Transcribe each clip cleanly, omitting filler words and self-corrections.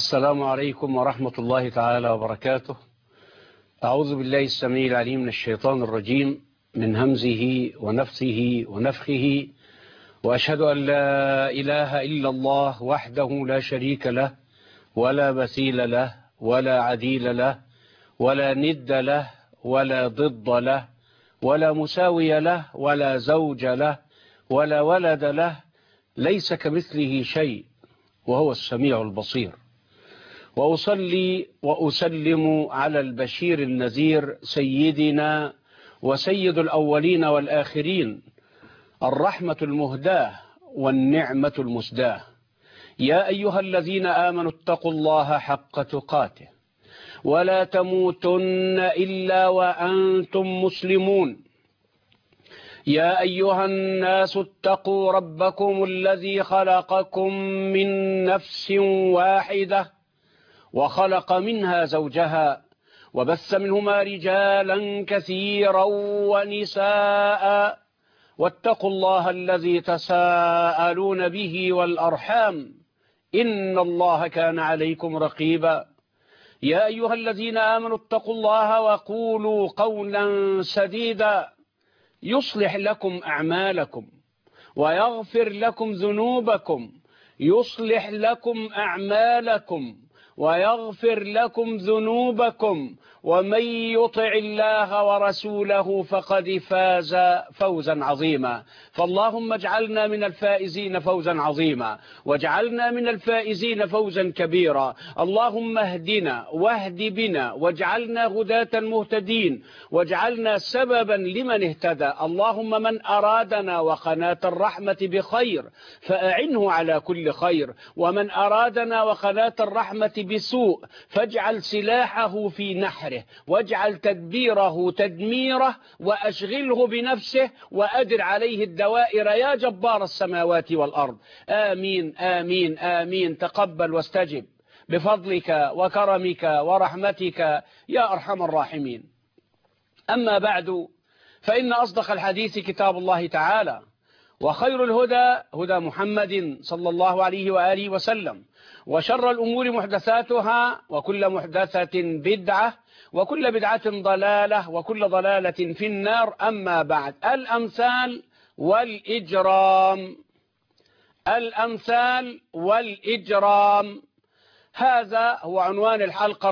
السلام عليكم ورحمة الله تعالى وبركاته. أعوذ بالله السميع العليم من الشيطان الرجيم من همزه ونفثه ونفخه، وأشهد أن لا إله إلا الله وحده لا شريك له ولا مثيل له ولا عديل له ولا ند له ولا ضد له ولا مساوي له ولا زوج له ولا ولد له، ليس كمثله شيء وهو السميع البصير. وأصلي وأسلم على البشير النذير سيدنا وسيد الأولين والآخرين، الرحمة المهداة والنعمة المسداة. يا أيها الذين آمنوا اتقوا الله حق تقاته ولا تموتن إلا وأنتم مسلمون. يا أيها الناس اتقوا ربكم الذي خلقكم من نفس واحدة وخلق منها زوجها وبث منهما رجالا كثيرا ونساء، واتقوا الله الذي تساءلون به والأرحام إن الله كان عليكم رقيبا. يا أيها الذين آمنوا اتقوا الله وقولوا قولا سديدا يصلح لكم أعمالكم ويغفر لكم ذنوبكم، يصلح لكم أعمالكم ويغفر لكم ذنوبكم، ومن يطع الله ورسوله فقد فاز فوزا عظيما. فاللهم اجعلنا من الفائزين فوزا عظيما، واجعلنا من الفائزين فوزا كبيرا. اللهم اهدنا واهد بنا واجعلنا هداة مهتدين، واجعلنا سببا لمن اهتدى. اللهم من أرادنا وقناة الرحمة بخير فأعنه على كل خير، ومن أرادنا وقناة الرحمة بسوء فاجعل سلاحه في نحره، واجعل تدبيره تدميره، وأشغله بنفسه وأدر عليه الدوائر يا جبار السماوات والأرض. آمين آمين آمين. تقبل واستجب بفضلك وكرمك ورحمتك يا أرحم الراحمين. أما بعد، فإن أصدق الحديث كتاب الله تعالى، وخير الهدى هدى محمد صلى الله عليه وآله وسلم، وشر الأمور محدثاتها، وكل محدثة بدعة، وكل بدعة ضلالة، وكل ضلالة في النار. أما بعد، الأمثال والإجرام. الأمثال والإجرام، هذا هو عنوان الحلقة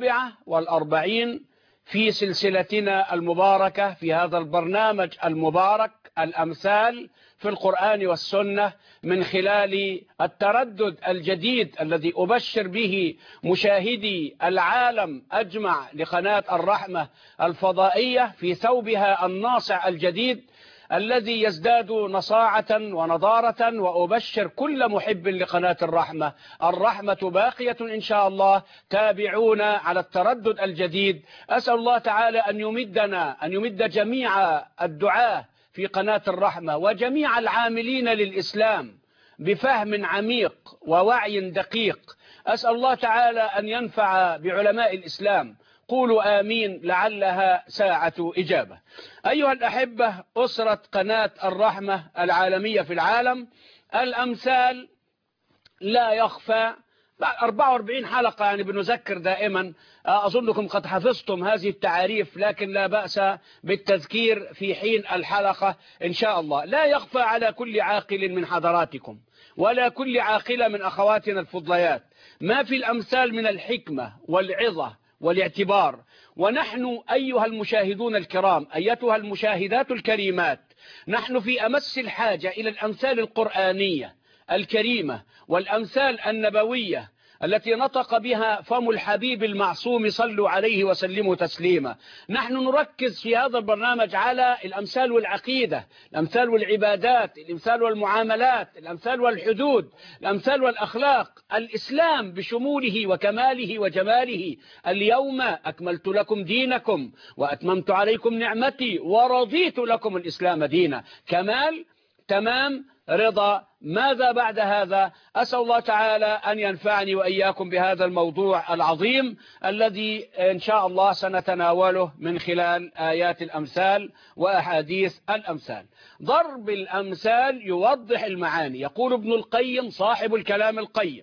44 في سلسلتنا المباركة في هذا البرنامج المبارك، الأمثال في القرآن والسنة، من خلال التردد الجديد الذي أبشر به مشاهدي العالم أجمع لقناة الرحمة الفضائية في ثوبها الناصع الجديد الذي يزداد نصاعة ونضارة. وأبشر كل محب لقناة الرحمة، الرحمة باقية إن شاء الله. تابعونا على التردد الجديد. أسأل الله تعالى أن يمد جميع الدعاة في قناة الرحمة وجميع العاملين للإسلام بفهم عميق ووعي دقيق. أسأل الله تعالى أن ينفع بعلماء الإسلام. قولوا آمين لعلها ساعة إجابة. أيها الأحبة، أسرة قناة الرحمة العالمية في العالم، الأمثال لا يخفى. 44 حلقة يعني بنذكر دائما. أظنكم قد حفظتم هذه التعاريف، لكن لا بأس بالتذكير في حين الحلقة إن شاء الله. لا يخفى على كل عاقل من حضراتكم ولا كل عاقلة من أخواتنا الفضليات ما في الأمثال من الحكمة والعظة والاعتبار. ونحن أيها المشاهدون الكرام، أيتها المشاهدات الكريمات، نحن في أمس الحاجة إلى الأمثال القرآنية الكريمة والأمثال النبوية التي نطق بها فم الحبيب المعصوم، صلوا عليه وسلموا تسليما. نحن نركز في هذا البرنامج على الأمثال والعقيدة، الأمثال والعبادات، الأمثال والمعاملات، الأمثال والحدود، الأمثال والأخلاق، الإسلام بشموله وكماله وجماله. اليوم أكملت لكم دينكم وأتممت عليكم نعمتي ورضيت لكم الإسلام دينا. كمال، تمام، رضا. ماذا بعد هذا؟ أسأل الله تعالى أن ينفعني وإياكم بهذا الموضوع العظيم الذي إن شاء الله سنتناوله من خلال آيات الأمثال وأحاديث الأمثال. ضرب الأمثال يوضح المعاني. يقول ابن القيم صاحب الكلام القيم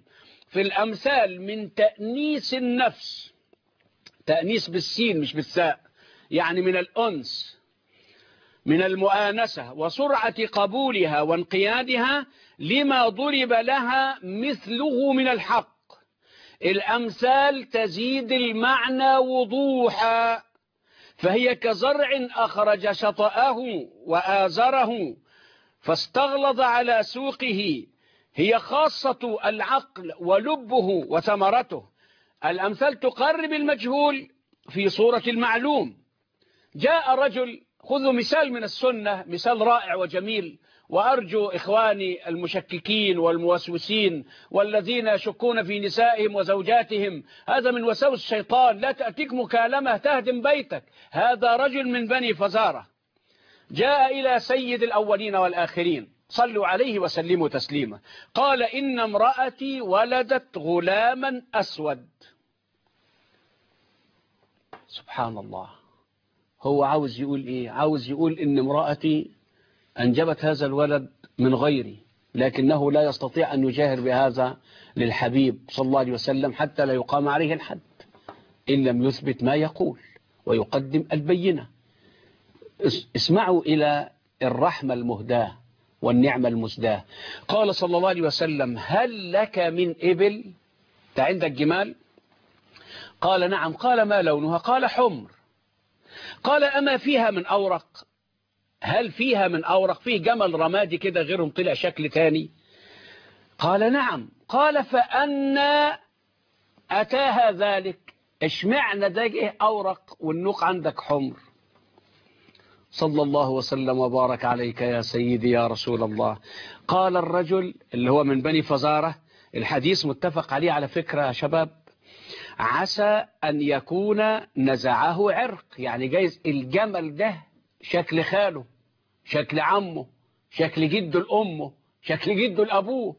في الأمثال من تأنيس النفس، تأنيس بالسين مش بالساء، يعني من الأنس، من المؤانسة وسرعة قبولها وانقيادها لما ضرب لها مثله من الحق. الأمثال تزيد المعنى وضوحا، فهي كزرع أخرج شطأه وآزره فاستغلظ على سوقه، هي خاصة العقل ولبه وثمرته. الأمثال تقرب المجهول في صورة المعلوم. جاء رجل، خذوا مثال من السنة، مثال رائع وجميل، وأرجو إخواني المشككين والموسوسين والذين يشكون في نسائهم وزوجاتهم، هذا من وساوس الشيطان، لا تأتيك مكالمة تهدم بيتك. هذا رجل من بني فزارة جاء إلى سيد الأولين والآخرين، صلوا عليه وسلموا تسليما، قال: إن امرأتي ولدت غلاما أسود. سبحان الله، هو عاوز يقول إيه؟ عاوز يقول إن امرأتي أنجبت هذا الولد من غيري، لكنه لا يستطيع أن يجاهر بهذا للحبيب صلى الله عليه وسلم حتى لا يقام عليه الحد إن لم يثبت ما يقول ويقدم البينة. اسمعوا إلى الرحمة المهداة والنعمة المسداة. قال صلى الله عليه وسلم: هل لك من إبل؟ أنت عندك جمال؟ قال: نعم. قال: ما لونها؟ قال: حمر. قال: أما فيها من أورق؟ هل فيها من أورق؟ فيه جمل رمادي كده غيرهم طلع شكل تاني؟ قال: نعم. قال: فأنا أتاها ذلك؟ اشمعنى ده جه أورق والنوق عندك حمر؟ صلى الله وسلم وبارك عليك يا سيدي يا رسول الله. قال الرجل اللي هو من بني فزارة، الحديث متفق عليه على فكرة يا شباب، عسى أن يكون نزعه عرق، يعني جايز الجمل ده شكل خاله، شكل عمه، شكل جده لأمه، شكل جده لأبوه.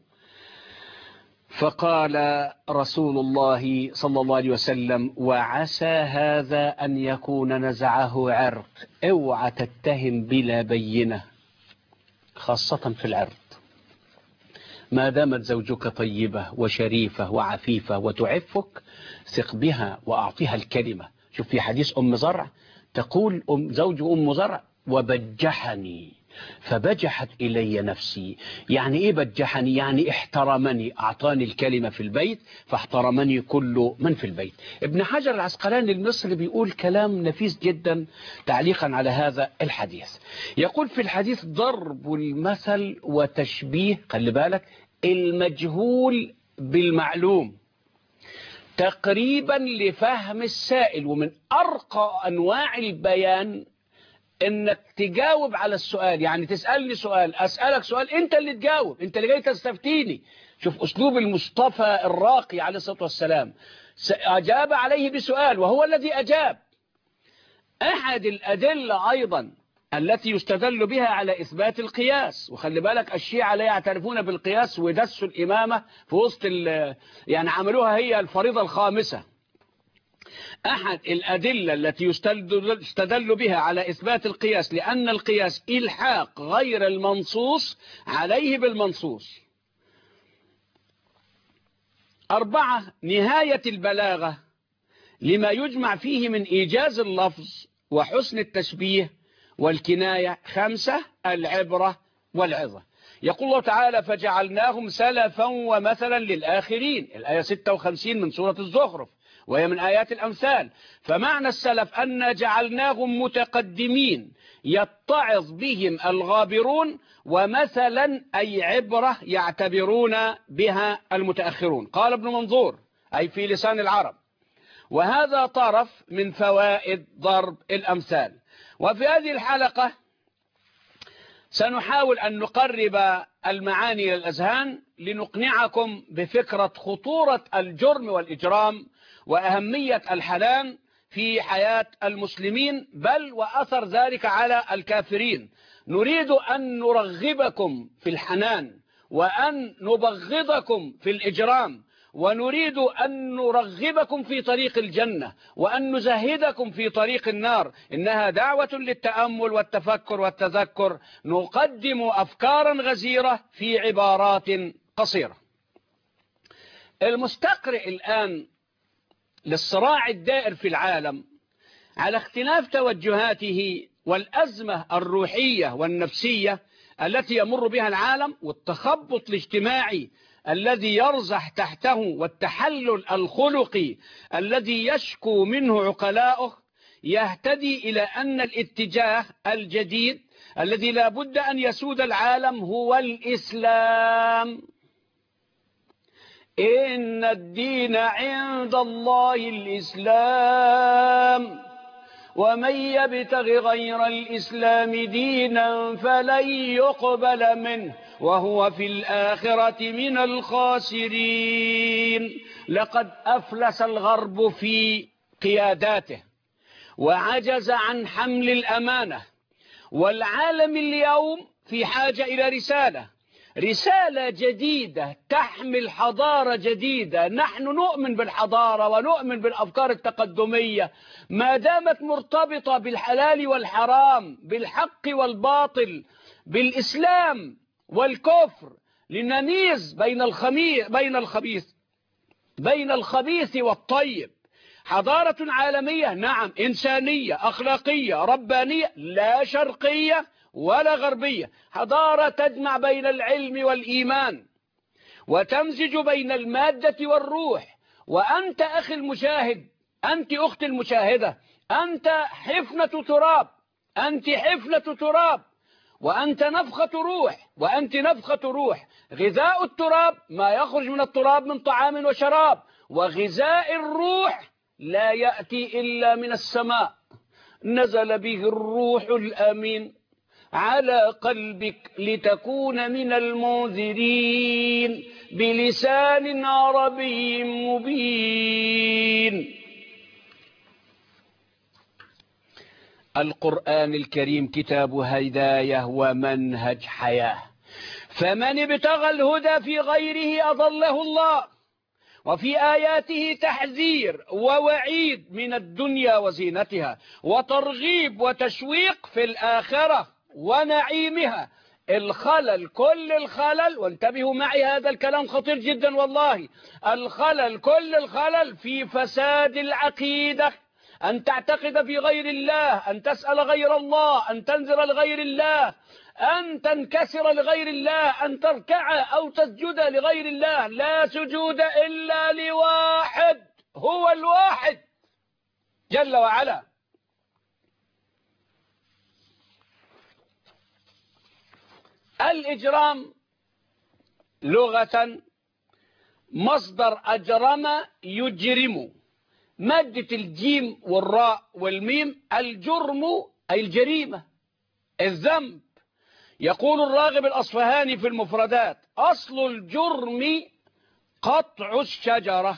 فقال رسول الله صلى الله عليه وسلم: وعسى هذا أن يكون نزعه عرق. اوعى تتهم بلا بينة، خاصة في العرض. ما دامت زوجك طيبة وشريفة وعفيفة وتعفك، ثق بها وأعطيها الكلمة. شوف في حديث أم زرع تقول زوج أم زرع: وبجحني فبجحت إلي نفسي. يعني إيه بجحني؟ يعني احترمني، أعطاني الكلمة في البيت فاحترمني كل من في البيت. ابن حجر العسقلاني المصري بيقول كلام نفيس جدا تعليقا على هذا الحديث. يقول في الحديث: ضرب المثل وتشبيه، خلي بالك، المجهول بالمعلوم تقريبا لفهم السائل. ومن أرقى أنواع البيان انك تجاوب على السؤال، يعني تسألني سؤال، أسألك سؤال، انت اللي تجاوب، انت اللي جاي تستفتيني. شوف أسلوب المصطفى الراقي عليه الصلاة والسلام، أجاب عليه بسؤال وهو الذي أجاب. أحد الأدلة أيضا التي يستدل بها على إثبات القياس، وخلي بالك الشيعة لا يعترفون بالقياس ودسوا الإمامة في وسط يعني عملوها هي الفريضة الخامسة. أحد الأدلة التي يستدل بها على إثبات القياس لأن القياس إلحاق غير المنصوص عليه بالمنصوص. 4. نهاية البلاغة لما يجمع فيه من إيجاز اللفظ وحسن التشبيه والكناية. 5. العبرة والعظة. يقول الله تعالى: فجعلناهم سلفا ومثلا للآخرين، الآية 56 من سورة الزخرف، وهي من آيات الأمثال. فمعنى السلف أن جعلناهم متقدمين يتعظ بهم الغابرون، ومثلا أي عبرة يعتبرون بها المتأخرون. قال ابن منظور أي في لسان العرب: وهذا طرف من فوائد ضرب الأمثال. وفي هذه الحلقة سنحاول أن نقرب المعاني إلى الأذهان لنقنعكم بفكرة خطورة الجرم والإجرام وأهمية الحنان في حياة المسلمين، بل وأثر ذلك على الكافرين. نريد أن نرغبكم في الحنان وأن نبغضكم في الإجرام، ونريد أن نرغبكم في طريق الجنة وأن نزهدكم في طريق النار. إنها دعوة للتأمل والتفكر والتذكر. نقدم أفكارا غزيرة في عبارات قصيرة. المستقرئ الآن للصراع الدائر في العالم على اختلاف توجهاته والأزمة الروحية والنفسية التي يمر بها العالم والتخبط الاجتماعي الذي يرزح تحته والتحلل الخلقي الذي يشكو منه عقلاؤه، يهتدي إلى أن الاتجاه الجديد الذي لا بد أن يسود العالم هو الإسلام. إن الدين عند الله الإسلام ومن يبتغ غير الإسلام دينا فلن يقبل منه وهو في الآخرة من الخاسرين. لقد أفلس الغرب في قياداته وعجز عن حمل الأمانة، والعالم اليوم في حاجة إلى رسالة جديدة تحمل حضارة جديدة. نحن نؤمن بالحضارة ونؤمن بالأفكار التقدمية ما دامت مرتبطة بالحلال والحرام، بالحق والباطل، بالإسلام والكفر، لنميز بين الخبيث والطيب. حضارة عالمية نعم، إنسانية أخلاقية ربانية، لا شرقية ولا غربية. حضارة تجمع بين العلم والإيمان وتمزج بين المادة والروح. وأنت أخي المشاهد، أنت أختي المشاهدة، أنت حفنة تراب، أنت حفنة تراب، وأنت نفخة روح، وأنت نفخة روح. غذاء التراب ما يخرج من التراب من طعام وشراب، وغذاء الروح لا يأتي إلا من السماء. نزل به الروح الأمين على قلبك لتكون من المنذرين بلسان عربي مبين. القرآن الكريم كتاب هداية ومنهج حياة، فمن ابتغى الهدى في غيره أضله الله. وفي آياته تحذير ووعيد من الدنيا وزينتها، وترغيب وتشويق في الآخرة ونعيمها. الخلل، كل الخلل، وانتبهوا معي هذا الكلام خطير جدا والله، الخلل، كل الخلل في فساد العقيدة. أن تعتقد في غير الله، أن تسأل غير الله، أن تنذر لغير الله، أن تنكسر لغير الله، أن تركع أو تسجد لغير الله. لا سجود إلا لواحد، هو الواحد جل وعلا. الإجرام لغة مصدر أجرم يجرم، مادة الجيم والراء والميم. الجرم أي الجريمة، الذنب. يقول الراغب الأصفهاني في المفردات: أصل الجرم قطع الشجرة.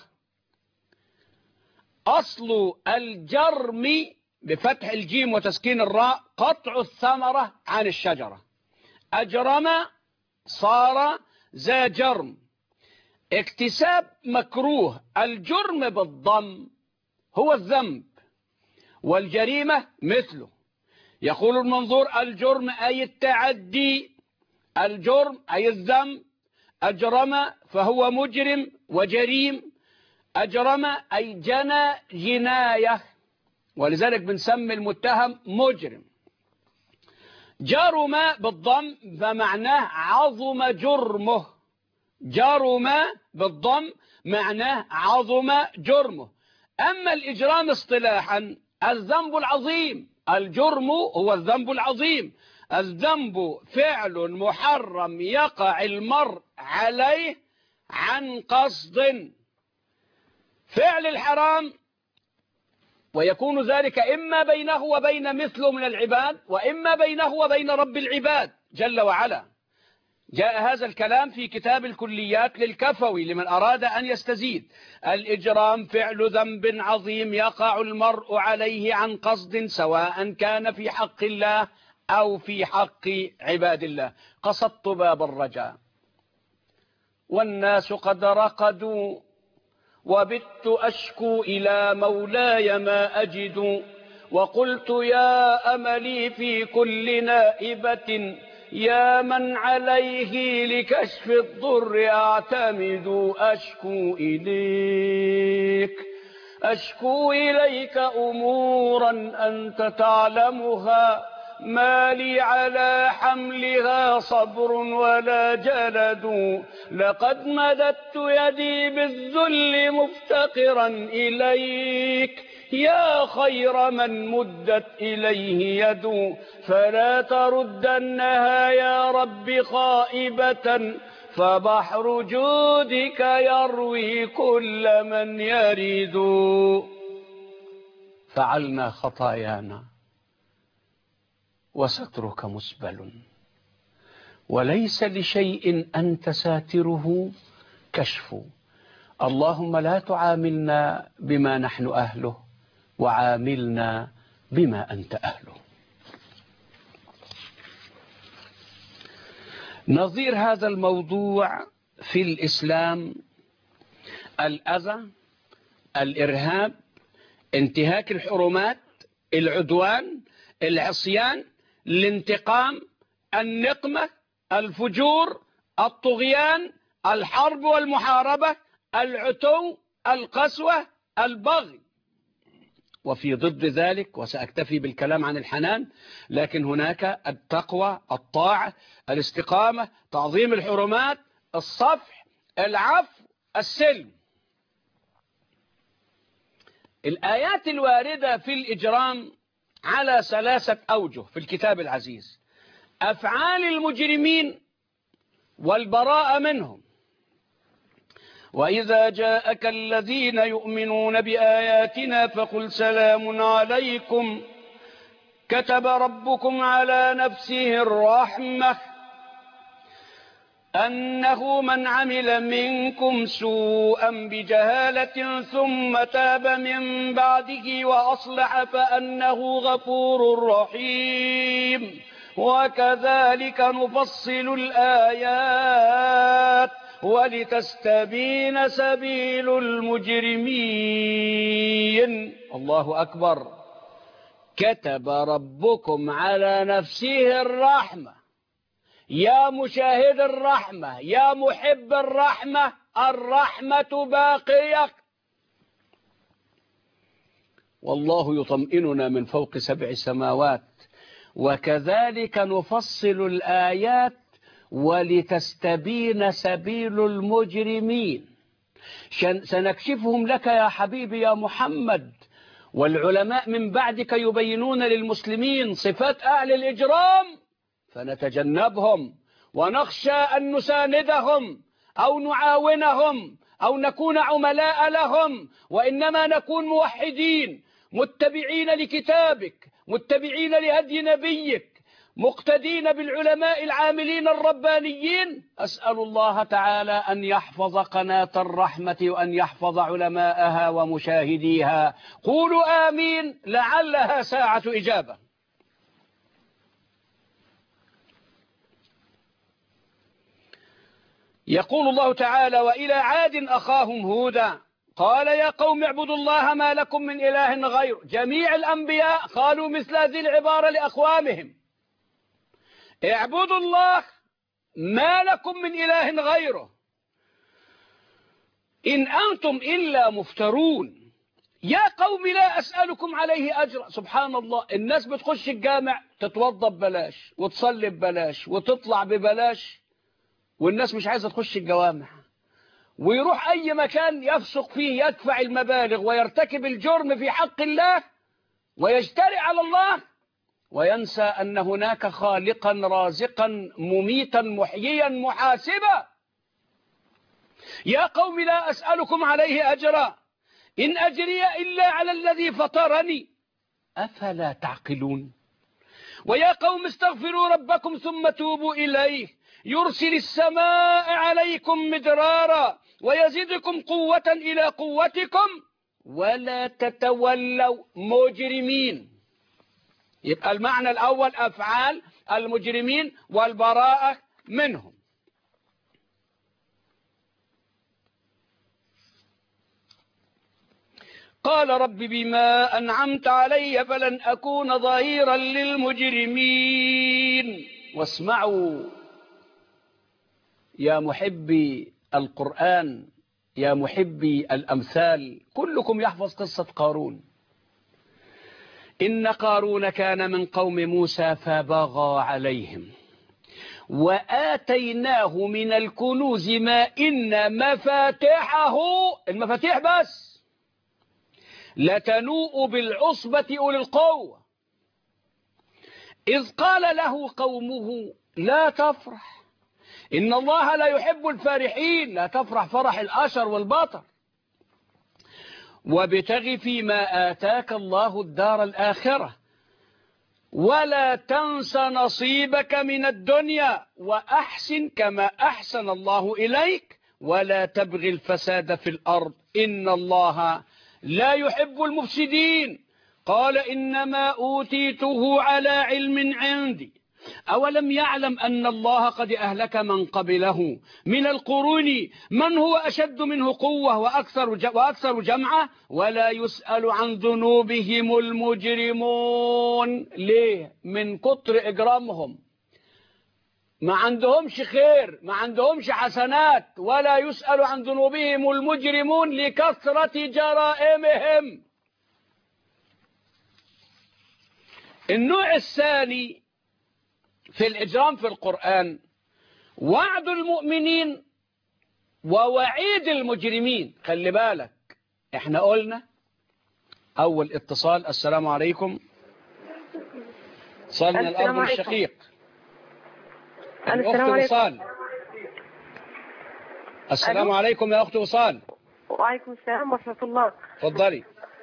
أصل الجرم بفتح الجيم وتسكين الراء قطع الثمرة عن الشجرة. أجرم صار ذا جرم، اكتساب مكروه. الجرم بالضم هو الذنب، والجريمة مثله. يقول المنظور: الجرم أي التعدي، الجرم أي الذنب. أجرم فهو مجرم وجريم. أجرم أي جنى جناية، ولذلك بنسمي المتهم مجرم. جرم بالضم فمعناه عظم جرمه، جرم بالضم معناه عظم جرمه. أما الإجرام اصطلاحا الذنب العظيم، الجرم هو الذنب العظيم. الذنب فعل محرم يقع المرء عليه عن قصد، فعل الحرام، ويكون ذلك إما بينه وبين مثله من العباد، وإما بينه وبين رب العباد جل وعلا. جاء هذا الكلام في كتاب الكليات للكفوي لمن أراد أن يستزيد. الإجرام فعل ذنب عظيم يقع المرء عليه عن قصد، سواء كان في حق الله أو في حق عباد الله. قصدت باب الرجاء والناس قد رقدوا، وبت أشكو إلى مولاي ما أجد، وقلت يا أملي في كل نائبة يا من عليه لكشف الضر أعتمد أشكو إليك أمورا أنت تعلمها، ما لي على حملها صبر ولا جلد. لقد مددت يدي بالذل مفتقرا إليك، يا خير من مدت إليه يد، فلا تردنها يا رب خائبة، فبحر جودك يروي كل من يريد. فعلنا خطايانا وسترك مسبل، وليس لشيء أنت ساتره كشف. اللهم لا تعاملنا بما نحن أهله، وعاملنا بما أنت أهله. نظير هذا الموضوع في الإسلام الأذى، الإرهاب، انتهاك الحرمات، العدوان، العصيان، الانتقام، النقمة، الفجور، الطغيان، الحرب والمحاربة، العتو، القسوة، البغي. وفي ضد ذلك، وسأكتفي بالكلام عن الحنان، لكن هناك التقوى، الطاعة، الاستقامة، تعظيم الحرمات، الصفح، العفو، السلم. الآيات الواردة في الإجرام على 3 أوجه في الكتاب العزيز: أفعال المجرمين والبراءة منهم. وإذا جاءك الذين يؤمنون بآياتنا فقل سلام عليكم كتب ربكم على نفسه الرحمة أنه من عمل منكم سوءا بجهالة ثم تاب من بعده وأصلح فأنه غفور رحيم. وكذلك نفصل الآيات ولتستبين سبيل المجرمين. الله أكبر. كتب ربكم على نفسه الرحمة. يا مشاهد الرحمة، يا محب الرحمة، الرحمة باقية. والله يطمئننا من فوق 7 سماوات. وكذلك نفصل الآيات ولتستبين سبيل المجرمين. سنكشفهم لك يا حبيبي يا محمد، والعلماء من بعدك يبينون للمسلمين صفات أهل الإجرام، فنتجنبهم ونخشى أن نساندهم أو نعاونهم أو نكون عملاء لهم، وإنما نكون موحدين متبعين لكتابك، متبعين لهدي نبيك، مقتدين بالعلماء العاملين الربانيين. أسأل الله تعالى أن يحفظ قناة الرحمة وأن يحفظ علماءها ومشاهديها. قولوا آمين لعلها ساعة إجابة. يقول الله تعالى: وإلى عاد أخاهم هودا قال يا قوم اعبدوا الله ما لكم من إله غيره. جميع الأنبياء قالوا مثل هذه العبارة لأقوامهم: اعبدوا الله ما لكم من إله غيره إن أنتم إلا مفترون. يا قوم لا أسألكم عليه أجرا. سبحان الله، الناس بتخش الجامع تتوضى ببلاش وتصلي ببلاش وتطلع ببلاش، والناس مش عايزة تخش الجوامع، ويروح أي مكان يفسق فيه يدفع المبالغ ويرتكب الجرم في حق الله ويجترئ على الله، وينسى أن هناك خالقا رازقا مميتا محييا محاسبا. يا قوم لا أسألكم عليه أجرا إن أجري إلا على الذي فطرني أفلا تعقلون. ويا قوم استغفروا ربكم ثم توبوا إليه يرسل السماء عليكم مدرارا ويزدكم قوة إلى قوتكم ولا تتولوا مجرمين. يبقى المعنى الأول أفعال المجرمين والبراءة منهم. قال رب بما أنعمت علي فلن أكون ظهيرا للمجرمين. واسمعوا يا محبي القرآن، يا محبي الأمثال، كلكم يحفظ قصة قارون. إن قارون كان من قوم موسى فبغى عليهم وآتيناه من الكنوز ما إن مفاتحه، المفاتيح بس، لتنوء بالعصبة أولي القوة، إذ قال له قومه لا تفرح إن الله لا يحب الفارحين، لا تفرح فرح الأشر والبطر، وابتغ فيما آتاك الله الدار الآخرة ولا تنس نصيبك من الدنيا وأحسن كما أحسن الله إليك ولا تبغي الفساد في الأرض إن الله لا يحب المفسدين. قال إنما أوتيته على علم عندي أولم يعلم أن الله قد أهلك من قبله من القرون من هو أشد منه قوة وأكثر جمعة ولا يسأل عن ذنوبهم المجرمون. ليه؟ من كتر إجرامهم، ما عندهمش خير، ما عندهمش حسنات، ولا يسأل عن ذنوبهم المجرمون لكثرة جرائمهم. النوع الثاني في الإجرام في القرآن وعد المؤمنين ووعيد المجرمين. خلي بالك، احنا قلنا أول اتصال السلام عليكم، صلنا الأرض الشقيق. الأخت وصال، السلام عليكم يا أخت وصال. وعليكم السلام ورحمة الله. تفضلي.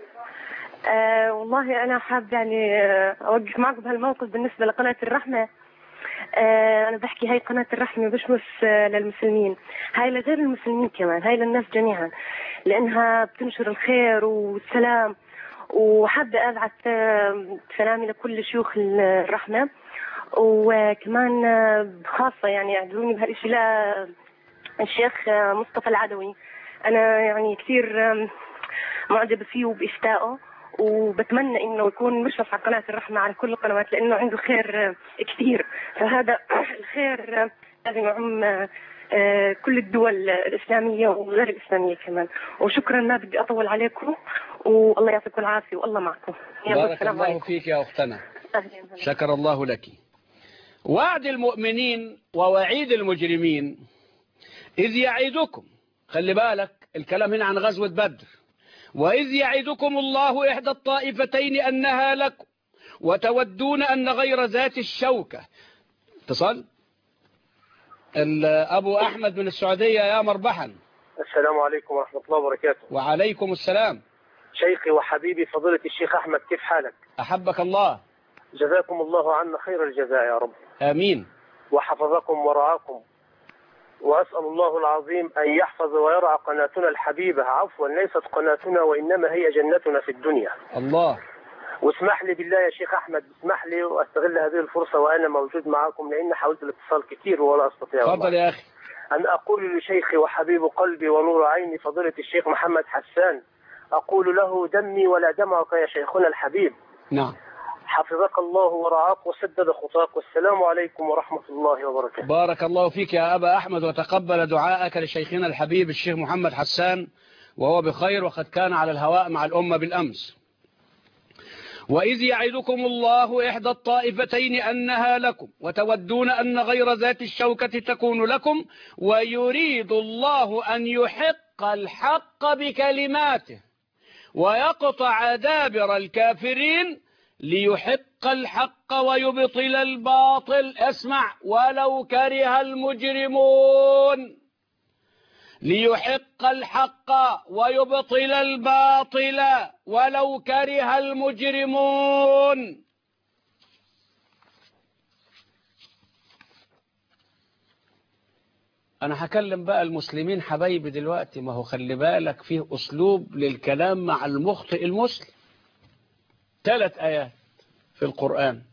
والله أنا حاب يعني أوقف معكم بهالموقف بالنسبة لقناة الرحمة. أنا بحكي هاي قناة الرحمة مش بس للمسلمين، هاي لغير المسلمين كمان، هاي للناس جميعا، لأنها بتنشر الخير والسلام. وحابة أبعث سلامي لكل شيوخ الرحمة، وكمان خاصة يعني يعذروني بهالشيء للشيخ مصطفى العدوي. أنا يعني كثير معجبة فيه وبإفتائه، وبتمنى انه يكون مشرف على قناة الرحمة على كل القنوات، لانه عنده خير كثير، فهذا الخير لازم يعم كل الدول الإسلامية وغير الإسلامية كمان. وشكرا، ما بدي أطول عليكم، والله يعطيكم العافية والله معكم. بارك الله فيك يا أختنا، شكر الله لك. وعد المؤمنين ووعيد المجرمين إذ يعيدكم، خلي بالك الكلام هنا عن غزوة بدر، وإذ يعدكم الله إحدى الطائفتين أنها لكم وتودون أن غير ذات الشوكة. اتصال أبو أحمد من السعودية، يا مربحا. السلام عليكم ورحمة الله وبركاته. وعليكم السلام. شيخي وحبيبي فضيلة الشيخ أحمد، كيف حالك؟ أحبك الله. جزاكم الله عنا خير الجزاء يا رب. آمين. وحفظكم ورعاكم، وأسأل الله العظيم أن يحفظ ويرعى قناتنا الحبيبة، عفوا ليست قناتنا وإنما هي جنتنا في الدنيا. الله. واسمح لي بالله يا شيخ أحمد، اسمح لي وأستغل هذه الفرصة وأنا موجود معكم، لأن حاولت الاتصال كثير ولا أستطيع. تفضل يا أخي. أن أقول لشيخي وحبيب قلبي ونور عيني فضيلة الشيخ محمد حسان، أقول له دمي ولا دمعك يا شيخنا الحبيب. نعم. حفظك الله ورعاك وسدد خطاك، والسلام عليكم ورحمة الله وبركاته. بارك الله فيك يا أبا أحمد، وتقبل دعاءك لشيخنا الحبيب الشيخ محمد حسان وهو بخير، وقد كان على الهواء مع الأمة بالأمس. وإذ يعدكم الله إحدى الطائفتين أنها لكم وتودون أن غير ذات الشوكة تكون لكم ويريد الله أن يحق الحق بكلماته ويقطع دابر الكافرين ليحق الحق ويبطل الباطل. اسمع، ولو كره المجرمون. ليحق الحق ويبطل الباطل ولو كره المجرمون. أنا هكلم بقى المسلمين حبايبي دلوقتي، ما هو خلي بالك فيه أسلوب للكلام مع المخطئ المسلم. 3 آيات في القرآن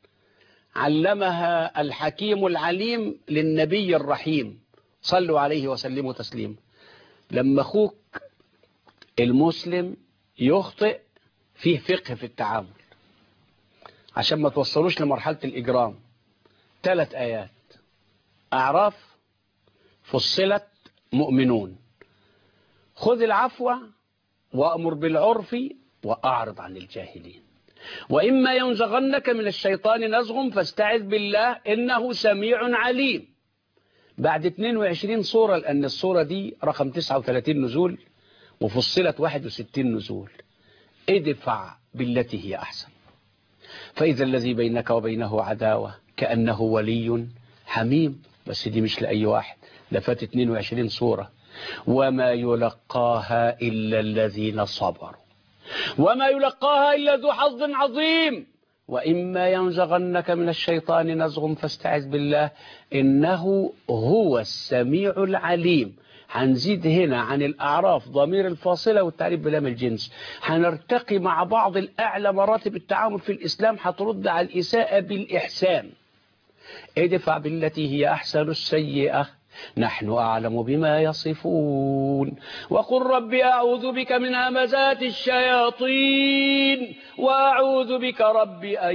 علمها الحكيم العليم للنبي الرحيم، صلوا عليه وسلموا تسليما. لما أخوك المسلم يخطئ فيه فقه في التعامل عشان ما توصلوش لمرحلة الإجرام. 3 آيات: أعراف، فصلت، مؤمنون. خذ العفو وأمر بالعرف وأعرض عن الجاهلين، وإما ينزغنك من الشيطان نزغ فاستعذ بالله إنه سميع عليم. بعد 22 صورة، لأن الصورة دي رقم 39 نزول وفصلت 61 نزول. ادفع بالتي هي أحسن، فإذا الذي بينك وبينه عداوة كأنه ولي حميم. بس دي مش لأي واحد، ده فات 22 صورة. وما يلقاها إلا الذين صبروا وما يلقاها إلا ذو حظ عظيم. وإما ينزغنك من الشيطان نزغ فاستعذ بالله إنه هو السميع العليم. هنزيد هنا عن الأعراف ضمير الفاصلة والتعريف بلام الجنس. هنرتقي مع بعض الأعلى مراتب التعامل في الإسلام، هترد على الإساءة بالإحسان. ادفع بالتي هي أحسن السيئة نحن أعلم بما يصفون، وقل رب أعوذ بك من همزات الشياطين وأعوذ بك رب أن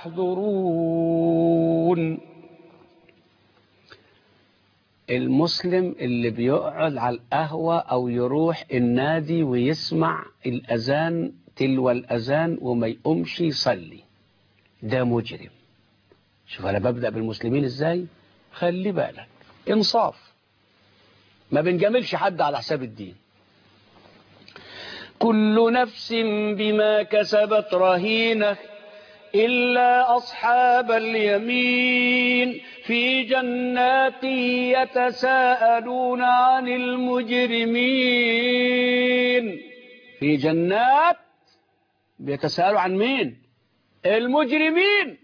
يحضرون. المسلم اللي بيقعد على القهوة أو يروح النادي ويسمع الأذان تلو الأذان وما يقومش يصلي، ده مجرم. شوف أنا ببدأ بالمسلمين إزاي؟ خلي بالك، إنصاف، ما بنجاملش حد على حساب الدين. كل نفس بما كسبت رهينة إلا أصحاب اليمين في جنات يتساءلون عن المجرمين. في جنات بيتساءلوا عن مين؟ المجرمين.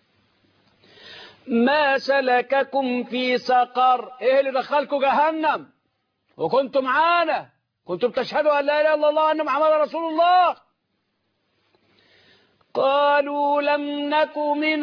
ما سلككم في سقر؟ ايه اللي دخلكم جهنم وكنتم معانا؟ كنتم تشهدوا ان لا اله الا الله وان محمد رسول الله. قالوا لم نك من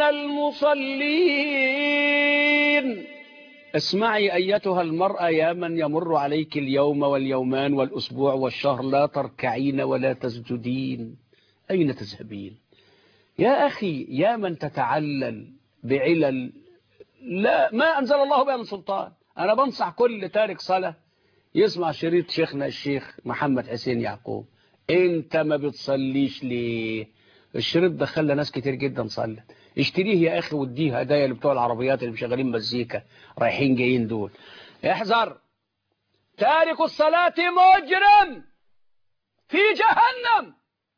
المصلين. اسمعي ايتها المرأة يا من يمر عليك اليوم واليومان والاسبوع والشهر لا تركعين ولا تسجدين، اين تذهبين؟ يا اخي يا من تتعلل بعلل لا ما أنزل الله بها من سلطان. أنا بنصح كل تارك صلاة يسمع شريط شيخنا الشيخ محمد حسين يعقوب. أنت ما بتصليش ليه؟ الشريط ده خلى ناس كتير جدا صلت. اشتريه يا أخي واديه هدايا اللي بتوع العربيات اللي مشغلين مزيكا رايحين جايين دول. احذر، تارك الصلاة مجرم في جهنم.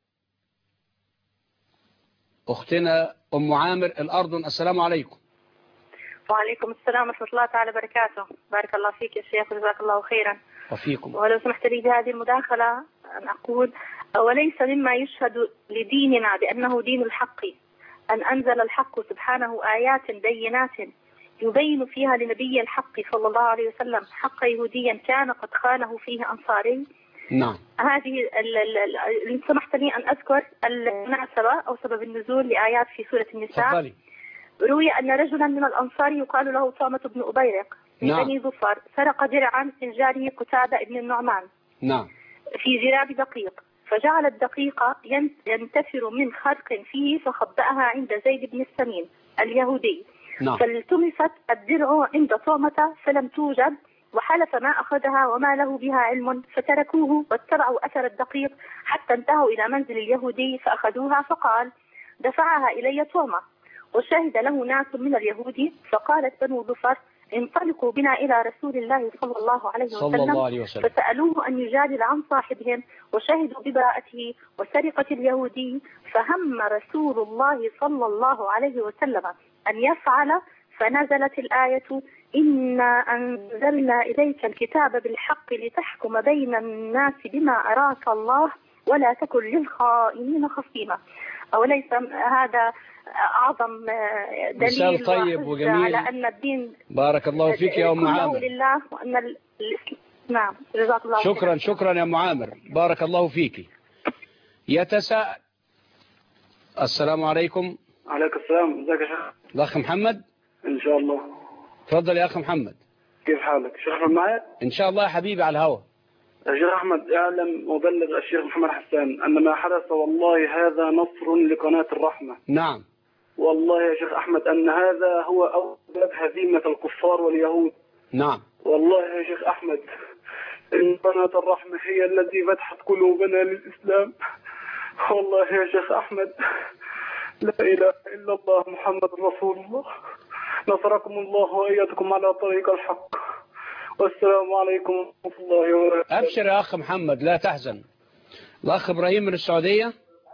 أختنا أم عامر الأردن، السلام عليكم. وعليكم السلام ورحمة الله تعالى وبركاته. بارك الله فيك يا شيخ وجزاك الله خيرا. وفيكم. ولو سمحت لي بهذه المداخلة أن أقول: وليس مما يشهد لديننا بأنه دين الحق أن أنزل الحق سبحانه آيات بينات يبين فيها لنبي الحق صلى الله عليه وسلم حق يهوديا كان قد خانه فيه أنصاري. نعم. هذه إن سمحت لي أن أذكر المناسبة أو سبب النزول لآيات في سورة النساء. فضلي. روي أن رجلا من الأنصار يقال له طامة بن أبيرق من بني ظفر سرق درعا من جاره قتادة بن النعمان. نعم. في جراب دقيق، فجعل الدقيق ينتفر من خرق فيه فخبأها عند زيد بن السمين اليهودي. نعم. فالتمست الدرع عند طامة فلم توجد، وحلف ما أخذها وما له بها علم، فتركوه واتبعوا أثر الدقيق حتى انتهوا إلى منزل اليهودي فأخذوها، فقال: دفعها إلي طامة. وشهد له ناس من اليهود، فقالت بنو ظفر: انطلقوا بنا إلى رسول الله صلى الله عليه وسلم. فسألوه أن يجادل عن صاحبهم، وشهدوا ببراءته وسرقة اليهودي. فهم رسول الله صلى الله عليه وسلم أن يفعل، فنزلت الآية: إنا أنزلنا إليك الكتاب بالحق لتحكم بين الناس بما أراك الله ولا تكن للخائنين خصيما. أوليس هذا أعظم دليل طيب وجميل على أن الدين بارك الله فيك يا أم عامر لله وأن نعم جزاك الله شكرا. شكرا يا أم عامر بارك الله فيك. يتساءل. السلام عليكم. عليكم السلام. ازيك يا شيخ؟ الأخ محمد ان شاء الله. تفضل يا أخ محمد. كيف حالك شيخ احمد؟ معي إن شاء الله يا حبيبي على الهواء. يا شيخ احمد، اعلم وبلغ الشيخ محمد حسان ان ما حدث والله هذا نصر لقناة الرحمة. نعم. والله يا شيخ أحمد أن هذا هو أسباب هزيمة الكفار واليهود. نعم. والله يا شيخ أحمد إن قناة الرحمة هي التي فتحت قلوبنا للإسلام. والله يا شيخ أحمد لا إله إلا الله محمد رسول الله. نصركم الله وأيدكم على طريق الحق. والسلام عليكم ورحمة الله وبركاته. أبشر يا أخ محمد لا تحزن. الأخ إبراهيم من السعودية.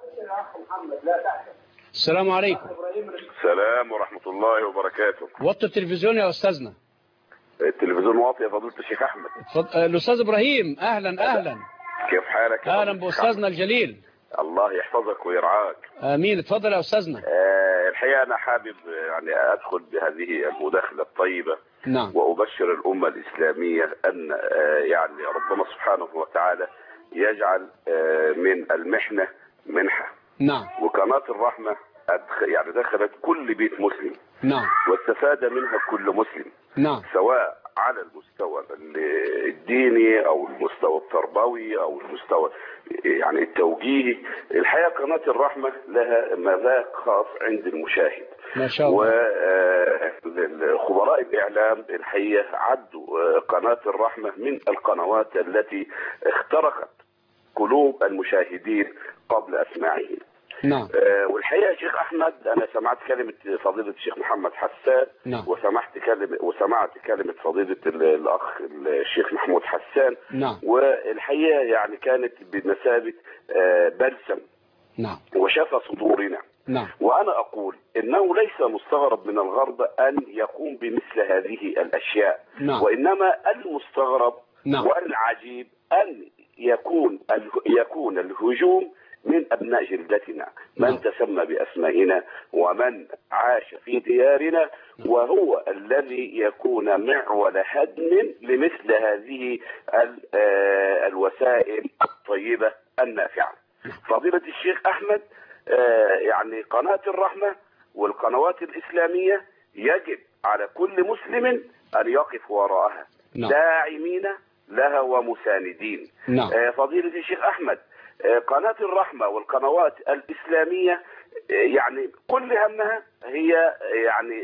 السلام عليكم. السلام ورحمة الله وبركاته. وطوا التلفزيون يا أستاذنا. التلفزيون واطي يا فضيلة الشيخ أحمد. الأستاذ إبراهيم أهلا أهلا. كيف حالك؟ أهلا بأستاذنا الجليل. الله يحفظك ويرعاك. آمين. اتفضل يا أستاذنا. الحقيقة أنا حابب يعني أدخل بهذه المداخلة الطيبة. نعم. وأبشر الأمة الإسلامية أن يعني ربنا سبحانه وتعالى يجعل من المحنة منحة. نعم. وقناة الرحمة يعني دخلت كل بيت مسلم. نعم. واستفاد منها كل مسلم. نعم. سواء على المستوى الديني او المستوى التربوي او المستوى يعني التوجيهي. الحقيقة قناة الرحمة لها مذاق خاص عند المشاهد. ما شاء الله. وخبراء الإعلام الحقيقة عدوا قناة الرحمة من القنوات التي اخترقت قلوب المشاهدين قبل أسماعهم. نعم. والحقيقة يا شيخ أحمد أنا سمعت كلمة فضيلة الشيخ محمد حسان. نعم. وسمعت كلمة فضيلة الأخ الشيخ محمود حسان. نعم. والحقيقة يعني كانت بمثابة بلسم. نعم. وشفى صدورنا. نعم. وأنا أقول إنه ليس مستغرب من الغرب أن يقوم بمثل هذه الأشياء. نعم. وإنما المستغرب نعم. والعجيب أن يكون الهجوم من أبناء جلدتنا. من نعم. تسمى بأسمائنا ومن عاش في ديارنا. وهو الذي يكون معول هدم لمثل هذه الوسائل الطيبة النافعة. فضيلة الشيخ أحمد يعني قناة الرحمة والقنوات الإسلامية يجب على كل مسلم أن يقف وراءها. نعم. داعمين لها ومساندين. نعم. فضيلة الشيخ أحمد قناة الرحمة والقنوات الإسلامية يعني كل همها هي يعني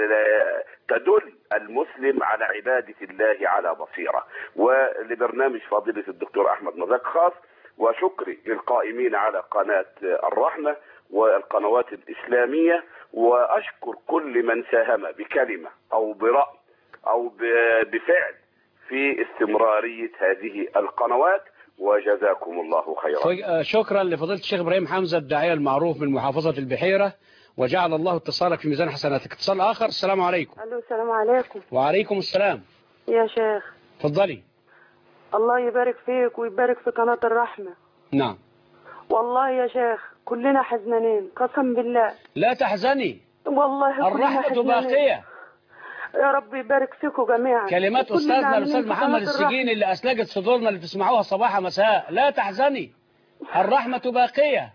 تدل المسلم على عبادة الله على بصيرة. ولبرنامج فضيلة الدكتور أحمد مذاق خاص. وشكري للقائمين على قناة الرحمة والقنوات الإسلامية. وأشكر كل من ساهم بكلمة أو برأي أو بفعل في استمرارية هذه القنوات. وجزاكم الله خيرا. شكرا لفضيلة الشيخ إبراهيم حمزة الداعية المعروف من محافظة البحيرة. وجعل الله اتصالك في ميزان حسناتك. اتصال آخر. السلام عليكم. الو السلام عليكم. وعليكم السلام. يا شيخ اتفضلي. الله يبارك فيك ويبارك في قناة الرحمة. نعم. والله يا شيخ كلنا حزنانين قسم بالله. لا تحزني. والله الرحمة باقية. يا رب يبارك فيكم جميعا. كلمات أستاذنا الأستاذ محمد السجيني اللي أسلجت صدورنا اللي بتسمعوها صباح مساء. لا تحزني الرحمة باقية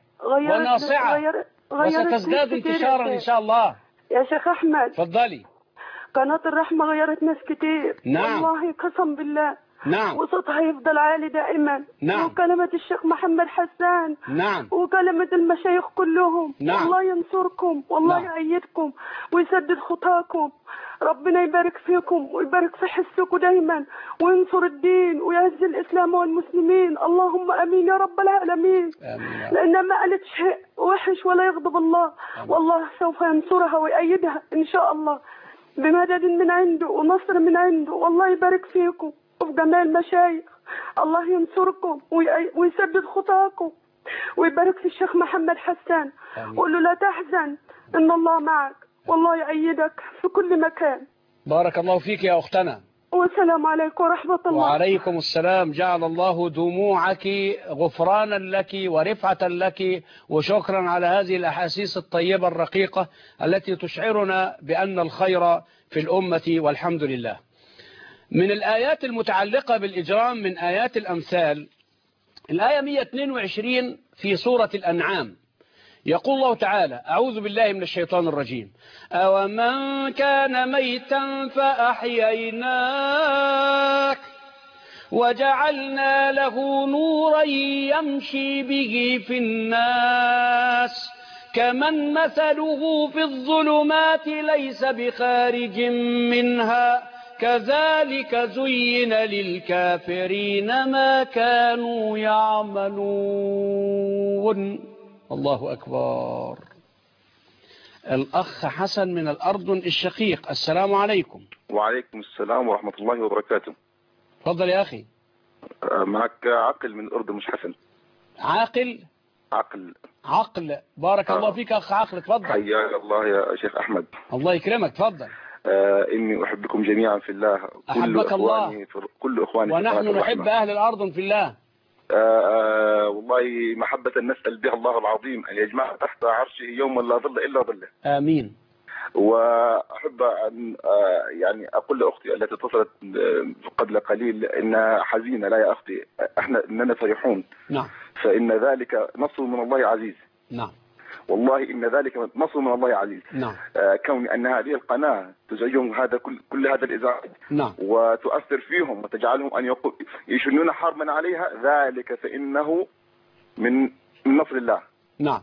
وناصعة وستزداد انتشارا إن شاء الله. يا شيخ أحمد اتفضلي. قناة الرحمة غيرت ناس كتير. نعم. والله قسم بالله. نعم. وصوتها يفضل عالي دائما. نعم. وكلمة الشيخ محمد حسان. نعم. وكلمة المشايخ كلهم. نعم. والله ينصركم والله نعم. يأيدكم ويسدد خطاكم. ربنا يبارك فيكم ويبارك في حسكم دايما وينصر الدين ويعز الإسلام والمسلمين. اللهم أمين يا رب العالمين. آمين. لأنها ما قالت شيء وحش ولا يغضب الله. آمين. والله سوف ينصرها ويأيدها إن شاء الله بمدد من عنده ونصر من عنده. والله يبارك فيكم وفي جميع المشايخ. الله ينصركم ويسدد خطاكم ويبارك في الشيخ محمد حسان. قول له لا تحزن إن الله معك والله يأيدك في كل مكان. بارك الله فيك يا أختنا. والسلام عليكم ورحمة الله. وعليكم السلام. جعل الله دموعك غفرانا لك ورفعة لك. وشكرا على هذه الأحاسيس الطيبة الرقيقة التي تشعرنا بأن الخير في الأمة والحمد لله. من الآيات المتعلقة بالإجرام من آيات الأمثال الآية 122 في سورة الأنعام. يقول الله تعالى: أعوذ بالله من الشيطان الرجيم: أومن كان ميتا فأحييناك وجعلنا له نورا يمشي به في الناس كمن مثله في الظلمات ليس بخارج منها كذلك زين للكافرين ما كانوا يعملون. الله أكبر. الأخ حسن من الأردن الشقيق، السلام عليكم. وعليكم السلام ورحمة الله وبركاته. تفضل يا أخي. معك عقل من الأردن، مش حسن. عاقل. عقل. بارك الله فيك أخ عقل، تفضل. حياك الله يا شيخ أحمد. الله يكرمك، تفضل. إني أحبكم جميعا في الله. أحبك الله. كل إخواني ونحن نحب أهل الأردن في الله. والله محبة نسأل بها الله العظيم أن يجمع تحت عرشه يوم لا ظل إلا ظله. آمين. وأحب أن يعني أقول لأختي التي اتصلت قبل قليل إنها حزينة. لا يا أختي، إننا فرحون. نعم. فإن ذلك نصر من الله عزيز. نعم. والله إن ذلك نصر من الله عزيز. نعم. كون أن هذه القناة تزعجهم هذا كل هذا الإزعاج. نعم. وتؤثر فيهم وتجعلهم أن يشنون حربا عليها، ذلك فإنه من نصر الله. نعم.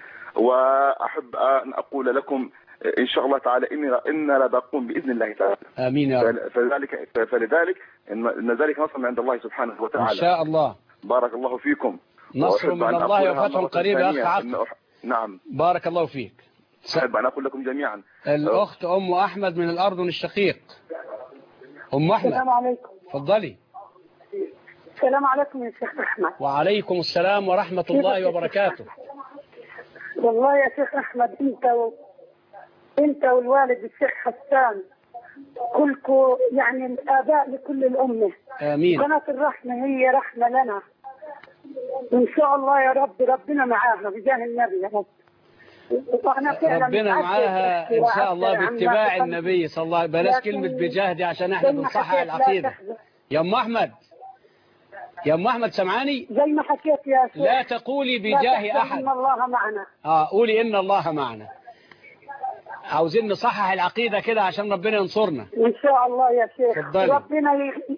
وأحب أن أقول لكم إن شاء الله تعالى إننا لباقون بإذن الله تعالى. آمين يا رب. فلذلك إن ذلك نصر من عند الله سبحانه وتعالى. إن شاء الله. بارك الله فيكم. نصر من الله وفتح قريب يا أخ عقل. نعم. بارك الله فيك. أحب أن أقول لكم جميعا. الأخت أم أحمد من الأردن الشقيق. أم أحمد. السلام عليكم. تفضلي. السلام عليكم يا شيخ أحمد. وعليكم السلام ورحمة الله وبركاته. والله يا شيخ أحمد، أنت والوالد الشيخ حسان كلكم يعني الآباء لكل الأمة. آمين. قناة الرحمة هي رحمة لنا، إن شاء الله يا رب. ربنا معاها بجاه النبي يا رب. ربنا معاها إن شاء الله باتباع النبي صلى الله عليه وسلم. بلاش كلمة بجاه دي عشان احنا بنصحح العقيدة. يا أم أحمد، يا أم أحمد سمعاني؟ زي ما حكيت يا شيخ، لا تقولي بجاه أحد. إن الله معنا. قولي إن الله معنا. عاوزين نصحح العقيدة كده عشان ربنا ينصرنا إن شاء الله يا شيخ. فضلي. ربنا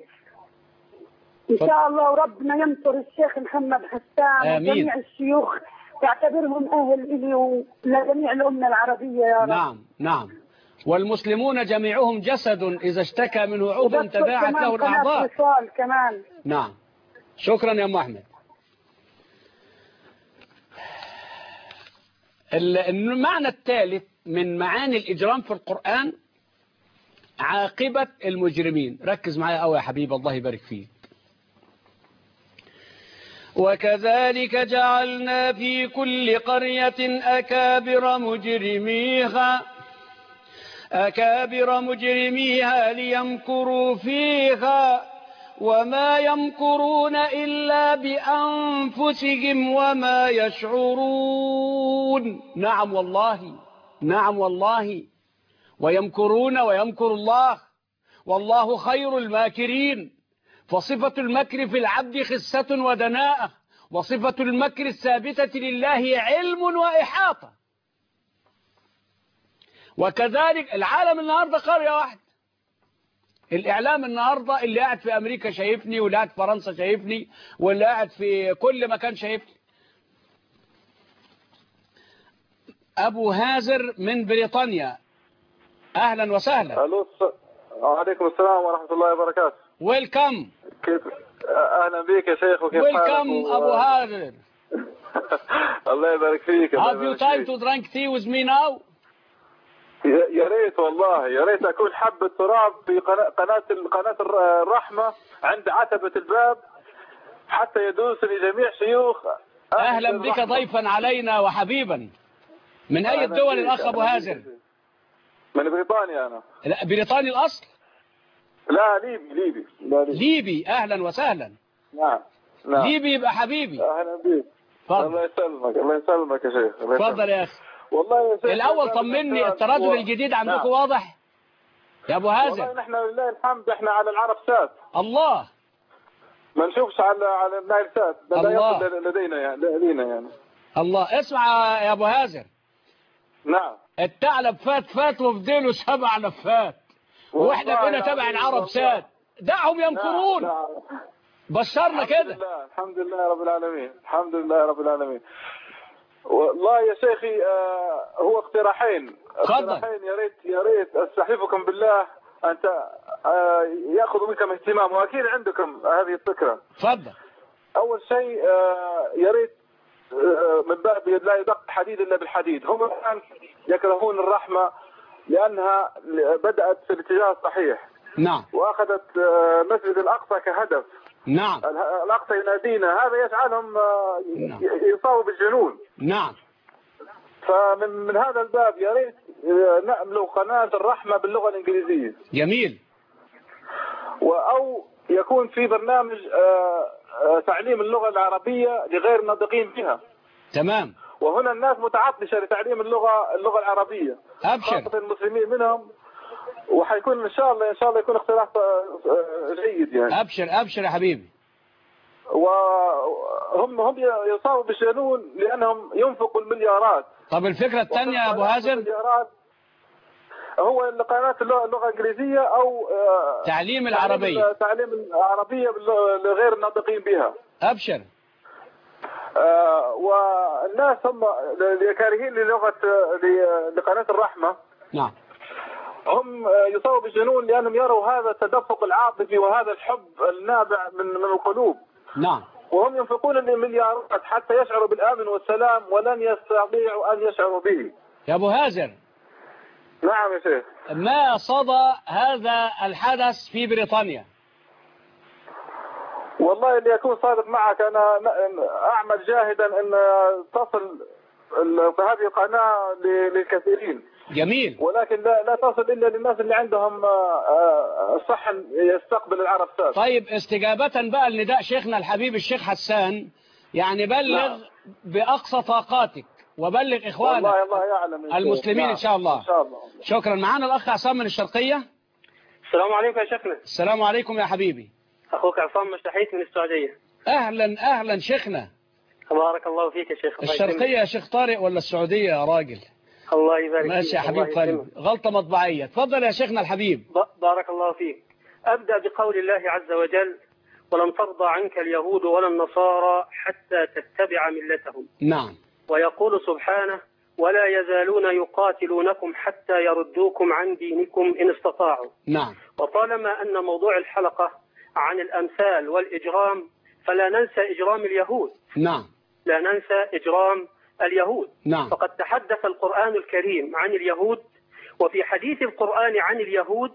إن شاء الله، وربنا ينصر الشيخ محمد حسان. آمين. وجميع الشيوخ تعتبرهم أهل إلي ولجميع الأمة العربية يا رب. نعم نعم. والمسلمون جميعهم جسد إذا اشتكى منه عضو تداعت له الأعضاء. كمان. نعم. شكرا يا أم أحمد. المعنى الثالث من معاني الإجرام في القرآن عاقبة المجرمين. ركز معايا قوي يا حبيب، الله يبارك فيك. وكذلك جعلنا في كل قرية أكابر مجرميها ليمكروا فيها وما يمكرون إلا بأنفسهم وما يشعرون. نعم والله، نعم والله. ويمكرون ويمكر الله والله خير الماكرين. فصفة المكر في العبد خسة ودناءة، وصفة المكر الثابتة لله علم وإحاطة. وكذلك العالم النهاردة قرية واحدة. الإعلام النهاردة اللي قاعد في أمريكا شايفني، واللي قاعد في فرنسا شايفني، واللي قاعد في كل مكان شايفني. أبو هازر من بريطانيا، أهلا وسهلا. ألو. وعليكم السلام ورحمة الله وبركاته. ويلكم. كيف؟ أهلا بك يا شيخ، وكيف حالك؟ ويلكم أبو هازر. الله يبارك فيك. Have you time to drink tea with me now? يا ريت والله، يا ريت أكون حبة تراب في قناة الرحمة عند عتبة الباب حتى يدوس لجميع شيوخ. أهلا بك ضيفا علينا وحبيبا. من أي الدول الأخ أبو هازر؟ من بريطانيا أنا. لا بريطاني الأصل؟ لا ليبي. ليبي. أهلا وسهلا. نعم. ليبي يبقى حبيبي. أهلا بك. الله يسلمك، الله يسلمك يا شيخ. تفضل يا أخي. والله يا شيخ الأول طمني، التردد الجديد عندكم واضح يا أبو هازر؟ والله نحن لله الحمد احنا على العرب سات. الله. ما نشوفش على النايل سات. الله. لدينا يعني. الله. اسمع يا أبو هازر. نعم. الثعلب فات وفديله 7 لفات، واحنا بقينا تبع العرب سات. دعهم يمكرون. نعم. بشرنا كده. الحمد لله رب العالمين، الحمد لله رب العالمين. والله يا شيخي هو اقتراحين. تفضل. يا ريت استحلفكم بالله أن يأخذوا منكم اهتمام، وأكيد عندكم هذه الفكرة. تفضل. أول شيء يا ريت من باب لا يدق الحديد إلا بالحديد. هم الآن يكرهون الرحمة لأنها بدأت في الاتجاه الصحيح. نعم. وأخذت مسجد الأقصى كهدف. نعم. الأقصى ينادينا، هذا يجعلهم يصابوا بالجنون. نعم. فمن هذا الباب يا ريت نعملوا قناة الرحمة باللغة الإنجليزية. جميل. أو يكون في برنامج تعليم اللغة العربية لغير الناطقين بها. تمام. وهنا الناس متعطشة لتعليم اللغة العربية. أبشر. خاصة المسلمين منهم، وحيكون إن شاء الله يكون اقتراح جيد يعني. أبشر يا حبيبي. وهم يصابوا بالجنون لأنهم ينفقوا المليارات. طب الفكرة الثانية يا أبو هازم؟ هو قناة اللغة الإنجليزية أو تعليم العربية. تعليم العربية لغير الناطقين بها. أبشر. والناس هم كارهين لقناة الرحمة. نعم. هم يصابوا بالجنون لأنهم يروا هذا التدفق العاطفي وهذا الحب النابع من القلوب. نعم. وهم ينفقون المليارات حتى يشعروا بالأمن والسلام، ولن يستطيعوا أن يشعروا به. يا أبو هازر. نعم يا شيخ. ما صدى هذا الحدث في بريطانيا؟ والله اللي يكون صادق معك، أنا أعمل جاهدا أن تصل بهذه القناة للكثيرين. جميل. ولكن لا تصل إلا للناس اللي عندهم الصحة يستقبل العرب ساس. طيب استجابة بقى لنداء شيخنا الحبيب الشيخ حسان، يعني بلغ نعم. بأقصى طاقاتك وبلغ إخوانك الله يعلم المسلمين نعم. إن شاء الله. إن شاء الله. شكرا. معانا الأخ عصام من الشرقية. السلام عليكم يا شيخنا. السلام عليكم يا حبيبي. أخوك عصام مشاحيت من السعودية. أهلا شيخنا. بارك الله فيك يا شيخ. الشرقية يا شيخ طارق ولا السعودية يا راجل؟ الله يبارك فيك. ماشي يا حبيب قلبي، غلطة مطبعية. تفضل يا شيخنا الحبيب. بارك الله فيك. أبدأ بقول الله عز وجل: ولن ترضى عنك اليهود ولا النصارى حتى تتبع ملتهم. نعم. ويقول سبحانه: ولا يزالون يقاتلونكم حتى يردوكم عن دينكم إن استطاعوا. نعم. وطالما أن موضوع الحلقة عن الأمثال والإجرام، فلا ننسى إجرام اليهود. نعم. لا ننسى إجرام اليهود. نعم. فقد تحدث القرآن الكريم عن اليهود، وفي حديث القرآن عن اليهود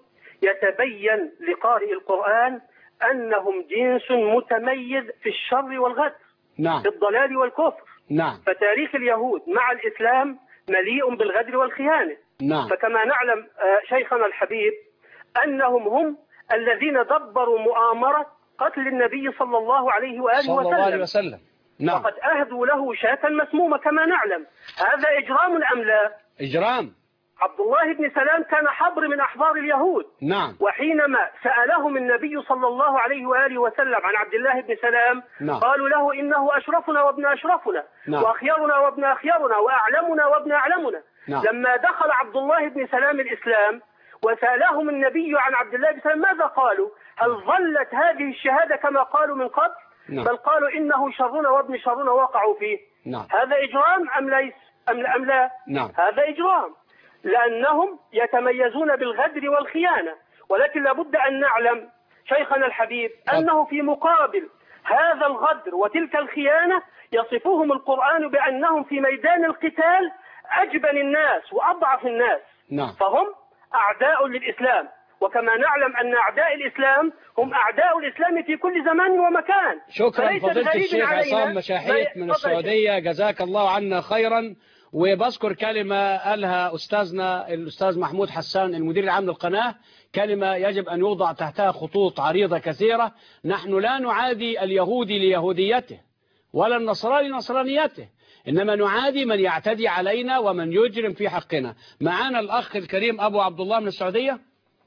يتبين لقارئ القرآن أنهم جنس متميز في الشر والغدر. نعم. في الضلال والكفر. نعم. فتاريخ اليهود مع الإسلام مليء بالغدر والخيانة. نعم. فكما نعلم شيخنا الحبيب أنهم هم الذين دبروا مؤامرة قتل النبي صلى الله عليه وآله وسلم. نعم. وقد أهدوا له شاة مسمومة كما نعلم. هذا إجرام أم لا؟ إجرام. عبد الله بن سلام كان حبر من أحبار اليهود. نعم. وحينما سألهم النبي صلى الله عليه وآله وسلم عن عبد الله بن سلام، نعم. قالوا له: إنه أشرفنا وابن أشرفنا. نعم. وأخيرنا وابن أخيرنا وأعلمنا وابن أعلمنا. نعم. لما دخل عبد الله بن سلام الإسلام وسألهم النبي عن عبد الله بن سلام، ماذا قالوا؟ هل ظلت هذه الشهادة كما قالوا من قبل؟ نعم. بل قالوا: إنه شرنا وابن شرنا وقعوا فيه. نعم. هذا إجرام أم ليس أم لا؟ نعم. هذا إجرام، لأنهم يتميزون بالغدر والخيانة. ولكن لابد أن نعلم شيخنا الحبيب أنه في مقابل هذا الغدر وتلك الخيانة يصفهم القرآن بأنهم في ميدان القتال أجبن الناس وأضعف الناس. نعم. فهم أعداء للإسلام، وكما نعلم أن أعداء الإسلام هم أعداء الإسلام في كل زمان ومكان. شكرا فضيلة الشيخ عصام مشاحيت من السعودية، جزاك الله عنا خيرا. وبذكر كلمة قالها أستاذنا الأستاذ محمود حسان المدير العام للقناة، كلمة يجب أن يوضع تحتها خطوط عريضة كثيرة. نحن لا نعادي اليهودي ليهوديته ولا النصراني لنصرانيته، إنما نعادي من يعتدي علينا ومن يجرم في حقنا. معانا الأخ الكريم أبو عبد الله من السعودية.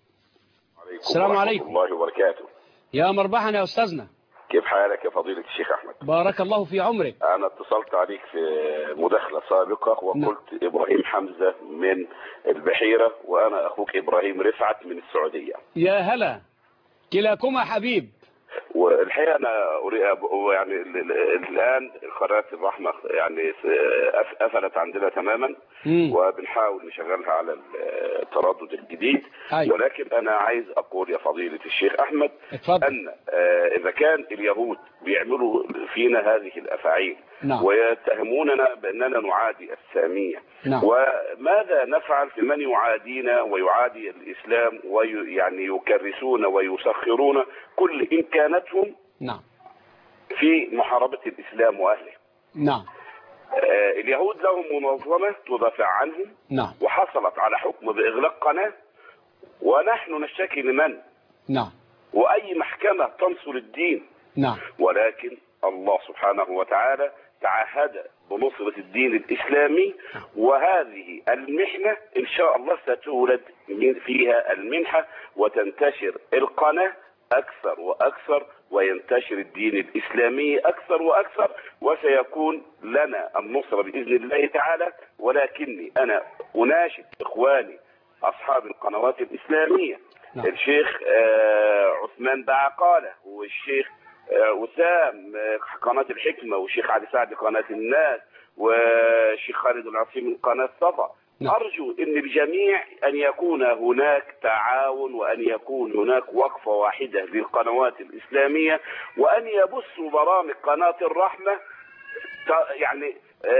السلام عليكم ورحمة الله وبركاته. يا مرحبا يا أستاذنا. كيف حالك يا فضيلة الشيخ أحمد؟ بارك الله في عمرك. أنا اتصلت عليك في مداخلة سابقة وقلت إبراهيم حمزة من البحيرة، وأنا أخوك إبراهيم رفعت من السعودية. يا هلا، كلاكما حبيب. والحقيقه انا يعني الان قناه الرحمه يعني قفلت عندنا تماما، وبنحاول نشغلها على التردد الجديد. ولكن انا عايز اقول يا فضيله الشيخ احمد ان اذا كان اليهود بيعملوا فينا هذه الافاعيل ويتهموننا باننا نعادي الساميه، وماذا نفعل في من يعادينا ويعادي الاسلام ويعني يكرسون ويسخرون كل امكاناتهم في محاربه الاسلام واهله؟ اليهود لهم منظمه تدافع عنهم، وحصلت على حكم باغلاق قناه، ونحن نشتكي لمن؟ واي محكمه تنصر الدين؟ ولكن الله سبحانه وتعالى تعهد بنصرة الدين الإسلامي، وهذه المحنة إن شاء الله ستولد فيها المنحة، وتنتشر القناة أكثر وأكثر، وينتشر الدين الإسلامي أكثر وأكثر، وسيكون لنا النصرة بإذن الله تعالى. ولكني أنا أناشد إخواني أصحاب القنوات الإسلامية، الشيخ عثمان بعقالة، والشيخ وسام قناة الحكمة، والشيخ علي سعد قناة الناس، والشيخ خالد العصيم من قناة صفا. أرجو أن بجميع أن يكون هناك تعاون، وأن يكون هناك وقفة واحدة للقنوات الإسلامية، وأن يبثوا برامج قناة الرحمة يعني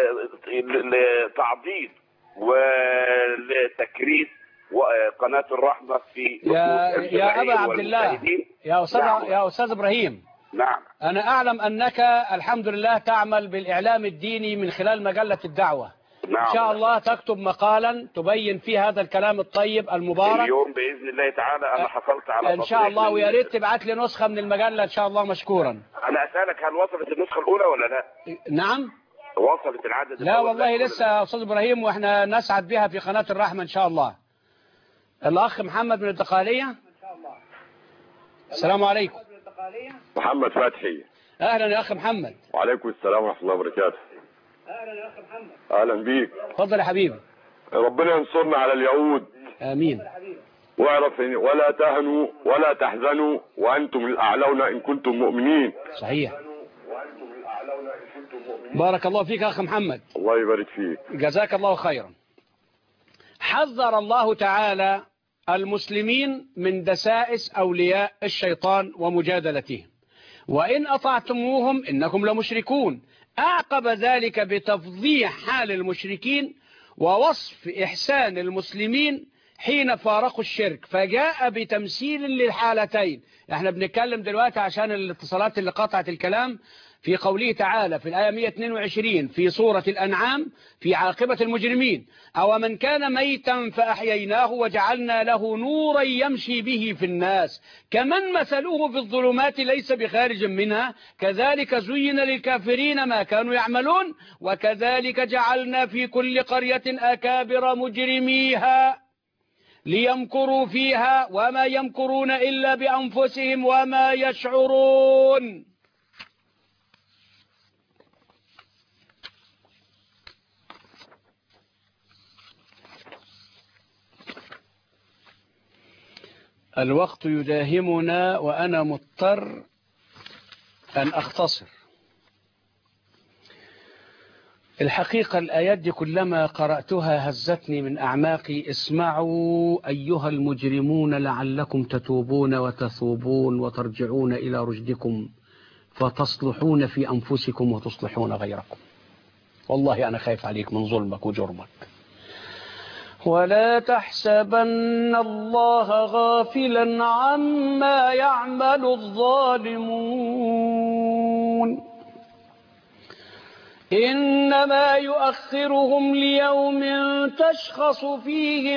لتعضيد ولتكريس وقناة الرحمة في يا أبا عبد الله، يا أستاذ إبراهيم. أنا أعلم أنك الحمد لله تعمل بالإعلام الديني من خلال مجلة الدعوة. إن شاء الله تكتب مقالا تبين فيه هذا الكلام الطيب المبارك اليوم بإذن الله تعالى. أنا حصلت على إن شاء الله، ويا ريت تبعت لي نسخة من المجلة إن شاء الله مشكورا. أنا أسألك، هل وصلت النسخة الأولى ولا لا؟ نعم وصلت العدد؟ لا والله لسه يا أستاذ إبراهيم، وإحنا نسعد بها في قناة الرحمة إن شاء الله. الأخ محمد من الدقهلية. السلام عليكم. محمد فتحي. أهلا يا أخ محمد. وعليكم السلام ورحمة الله وبركاته. أهلا يا أخ محمد. أهلا بيك. اتفضل يا حبيبي. ربنا ينصرنا على اليهود. آمين. واعرف ولا تهنوا ولا تحزنوا وأنتم الأعلون إن كنتم مؤمنين. صحيح. بارك الله فيك يا أخ محمد. الله يبارك فيك. جزاك الله خيرا. حذر الله تعالى المسلمين من دسائس أولياء الشيطان ومجادلتهم، وإن أطعتموهم إنكم لمشركون. أعقب ذلك بتفضيح حال المشركين ووصف إحسان المسلمين حين فارقوا الشرك، فجاء بتمثيل للحالتين. احنا بنتكلم دلوقتي عشان الاتصالات اللي قطعت الكلام في قوله تعالى في الآية 122 في سورة الأنعام في عاقبة المجرمين: أو من كان ميتا فأحييناه وجعلنا له نورا يمشي به في الناس كمن مثله في الظلمات ليس بخارج منها كذلك زين للكافرين ما كانوا يعملون وكذلك جعلنا في كل قرية أكابر مجرميها ليمكروا فيها وما يمكرون إلا بأنفسهم وما يشعرون. الوقت يداهمنا وأنا مضطر أن أختصر. الحقيقة الآيات دي كلما قرأتها هزتني من أعماقي. اسمعوا أيها المجرمون لعلكم تتوبون وتثوبون وترجعون إلى رشدكم فتصلحون في أنفسكم وتصلحون غيركم. والله أنا خايف عليك من ظلمك وجرمك. ولا تحسبن الله غافلا عما يعمل الظالمون إنما يؤخرهم ليوم تشخص فيه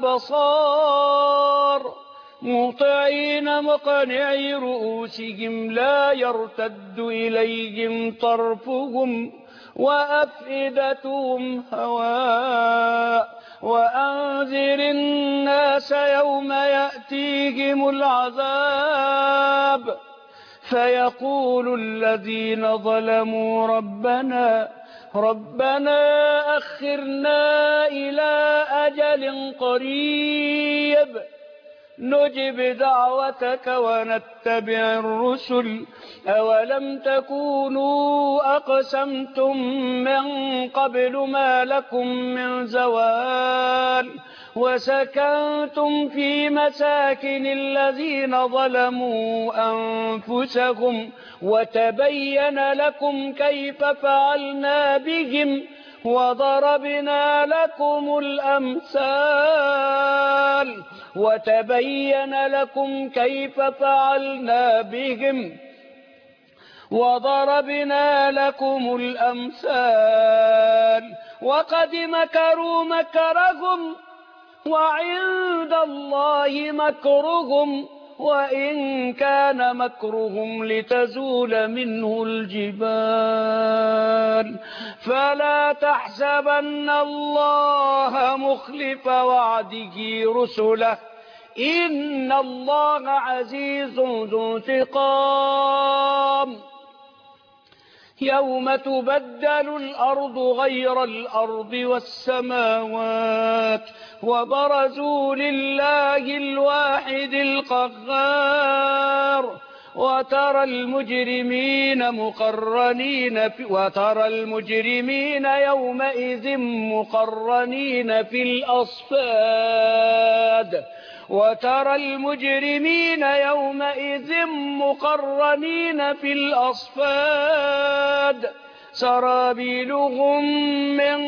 الأبصار مهطعين مقنعي رؤوسهم لا يرتد إليهم طرفهم وأفئدتهم هواء وأنذر الناس يوم يأتيهم العذاب فيقول الذين ظلموا ربنا أخرنا إلى أجل قريب نجب دعوتك ونتبع الرسل أولم تكونوا أقسمتم من قبل ما لكم من زوال وسكنتم في مساكن الذين ظلموا أنفسهم وتبين لكم كيف فعلنا بهم وضربنا لكم الأمثال وتبين لكم كيف فعلنا بهم وضربنا لكم الأمثال وقد مكروا مكرهم وعند الله مكرهم وإن كان مكرهم لتزول منه الجبال فلا تحسبن الله مخلف وعده رسله إن الله عزيز ذو انتقام يوم تبدل الأرض غير الأرض والسماوات وبرزوا لله الواحد القهار وترى المجرمين يومئذ مقرنين في الأصفاد وترى المجرمين يومئذ مقرنين في الأصفاد سرابيلهم من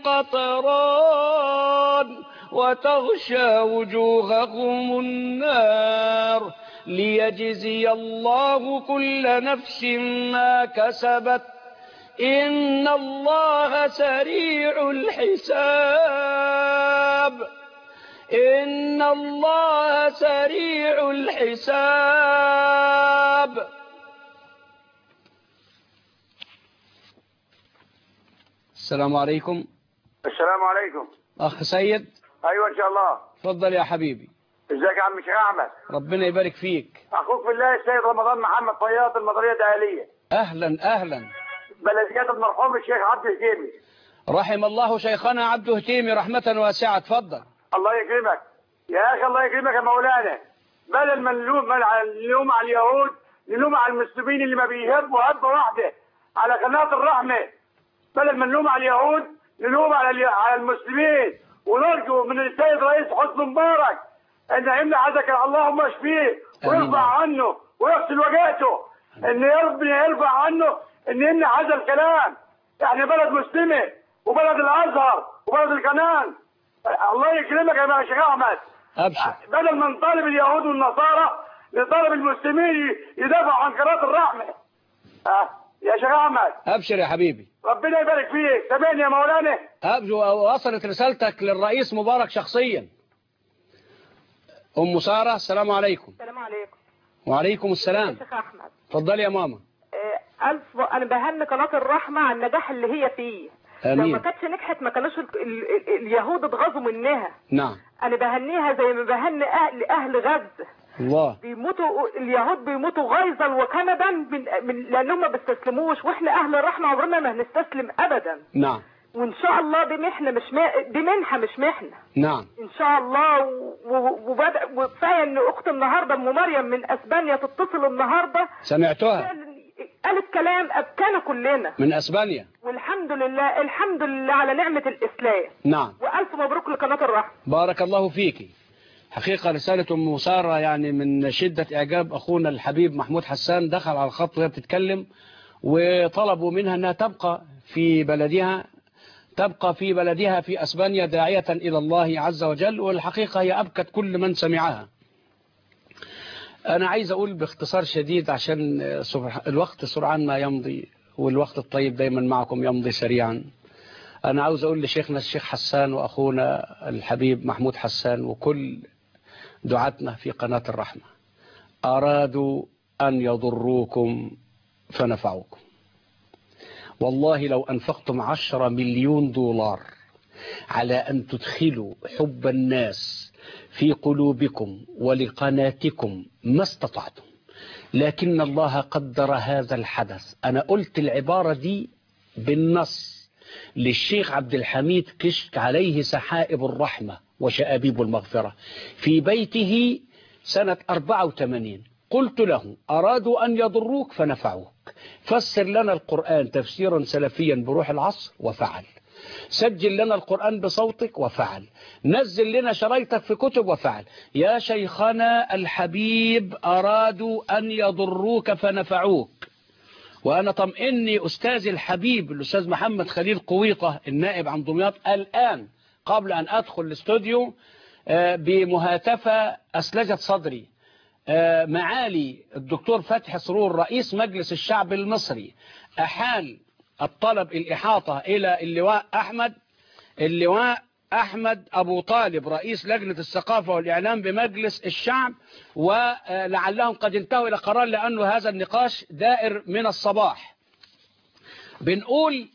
قطران وتغشى وجوههم النار ليجزي الله كل نفس ما كسبت إن الله سريع الحساب إن الله سريع الحساب. السلام عليكم. السلام عليكم. أخ سيد. أيوة إن شاء الله. تفضل يا حبيبي. ازيك يا عم الشيخ أحمد؟ ربنا يبارك فيك. أخوك في الله السيد رمضان محمد طياط المطرية الدهلية. أهلا أهلا. بلديات المرحوم الشيخ عبد الهتيمي. رحم الله شيخنا عبد الهتيمي رحمة واسعة. تفضل. الله يكرمك يا أخي، الله يكرمك يا مولانا. بدل ما نلوم على اليهود نلوم على المسلمين اللي ما بيهبوا هبة واحدة على قناة الرحمة. بدل ما نلوم على اليهود نلوم على المسلمين ونرجو من السيد رئيس حسني مبارك ان يمنع حدك اللهم اشفيه ويرفع عنه ويغسل وجهته، ان ربنا يرفع عنه ان يمنع هذا الكلام. يعني بلد مسلمه وبلد الازهر وبلد القناه. الله يكرمك يا شيخ احمد. ابشر. بدل ما نطالب اليهود والنصارى نطالب المسلمين يدافعوا عن قناه الرحمه. يا شيخ احمد. ابشر يا حبيبي. ربنا يبارك فيك. سامعني يا مولانا. ابشر. وصلت رسالتك للرئيس مبارك شخصيا. ام ساره السلام عليكم. السلام عليكم. وعليكم السلام. يا شيخ احمد. اتفضلي يا ماما. انا بهني قناه الرحمه على النجاح اللي هي فيه. آمين. لو ما كانتش نجحت ما كانوش اليهود اتغاظوا منها. نعم. انا بهنيها زي ما بهني اهل غزه. الله. بيموتوا اليهود بيموتوا غيظا وكنبا لانهم ما بيستسلموش، واحنا اهل الرحمه عمرنا ما هنستسلم ابدا. نعم. وان شاء الله دي محنه دي منحه مش محنه. نعم. ان شاء الله. وكفايه ان اخت النهارده ام مريم من اسبانيا تتصل النهارده. سمعتها. قالت كلام ابكانا كلنا. من اسبانيا. والحمد لله الحمد لله على نعمه الاسلام. نعم. والف مبروك لقناه الرحمه. بارك الله فيكي. حقيقة رسالة أم سارة يعني من شدة إعجاب أخونا الحبيب محمود حسان. دخل على الخط وهي بتتكلم وطلبوا منها أنها تبقى في بلدها في أسبانيا داعية إلى الله عز وجل. والحقيقة هي أبكت كل من سمعها. أنا عايز أقول باختصار شديد عشان الوقت سرعان ما يمضي، والوقت الطيب دايما معكم يمضي سريعا. أنا عاوز أقول لشيخنا الشيخ حسان وأخونا الحبيب محمود حسان وكل دعاتنا في قناة الرحمة، أرادوا أن يضروكم فنفعوكم. والله لو أنفقتم 10 مليون دولار على أن تدخلوا حب الناس في قلوبكم ولقناتكم ما استطعتم، لكن الله قدر هذا الحدث. أنا قلت العبارة دي بالنص للشيخ عبد الحميد كشك عليه سحائب الرحمة وشآبيب المغفرة في بيته سنة 84 قلت له أرادوا أن يضروك فنفعوك، فسر لنا القرآن تفسيرا سلفيا بروح العصر وفعل، سجل لنا القرآن بصوتك وفعل، نزل لنا شرايطك في كتب وفعل. يا شيخنا الحبيب أرادوا أن يضروك فنفعوك. وأنا طمئني أستاذي الحبيب الأستاذ محمد خليل قويطة النائب عن دمياط الآن قبل أن أدخل الاستوديو بمهاتفة أسلجت صدري، معالي الدكتور فتحي سرور رئيس مجلس الشعب المصري أحال الطلب الإحاطة إلى اللواء أحمد أبو طالب رئيس لجنة الثقافة والإعلام بمجلس الشعب، ولعلهم قد انتهوا إلى قرار لأنه هذا النقاش دائر من الصباح. بنقول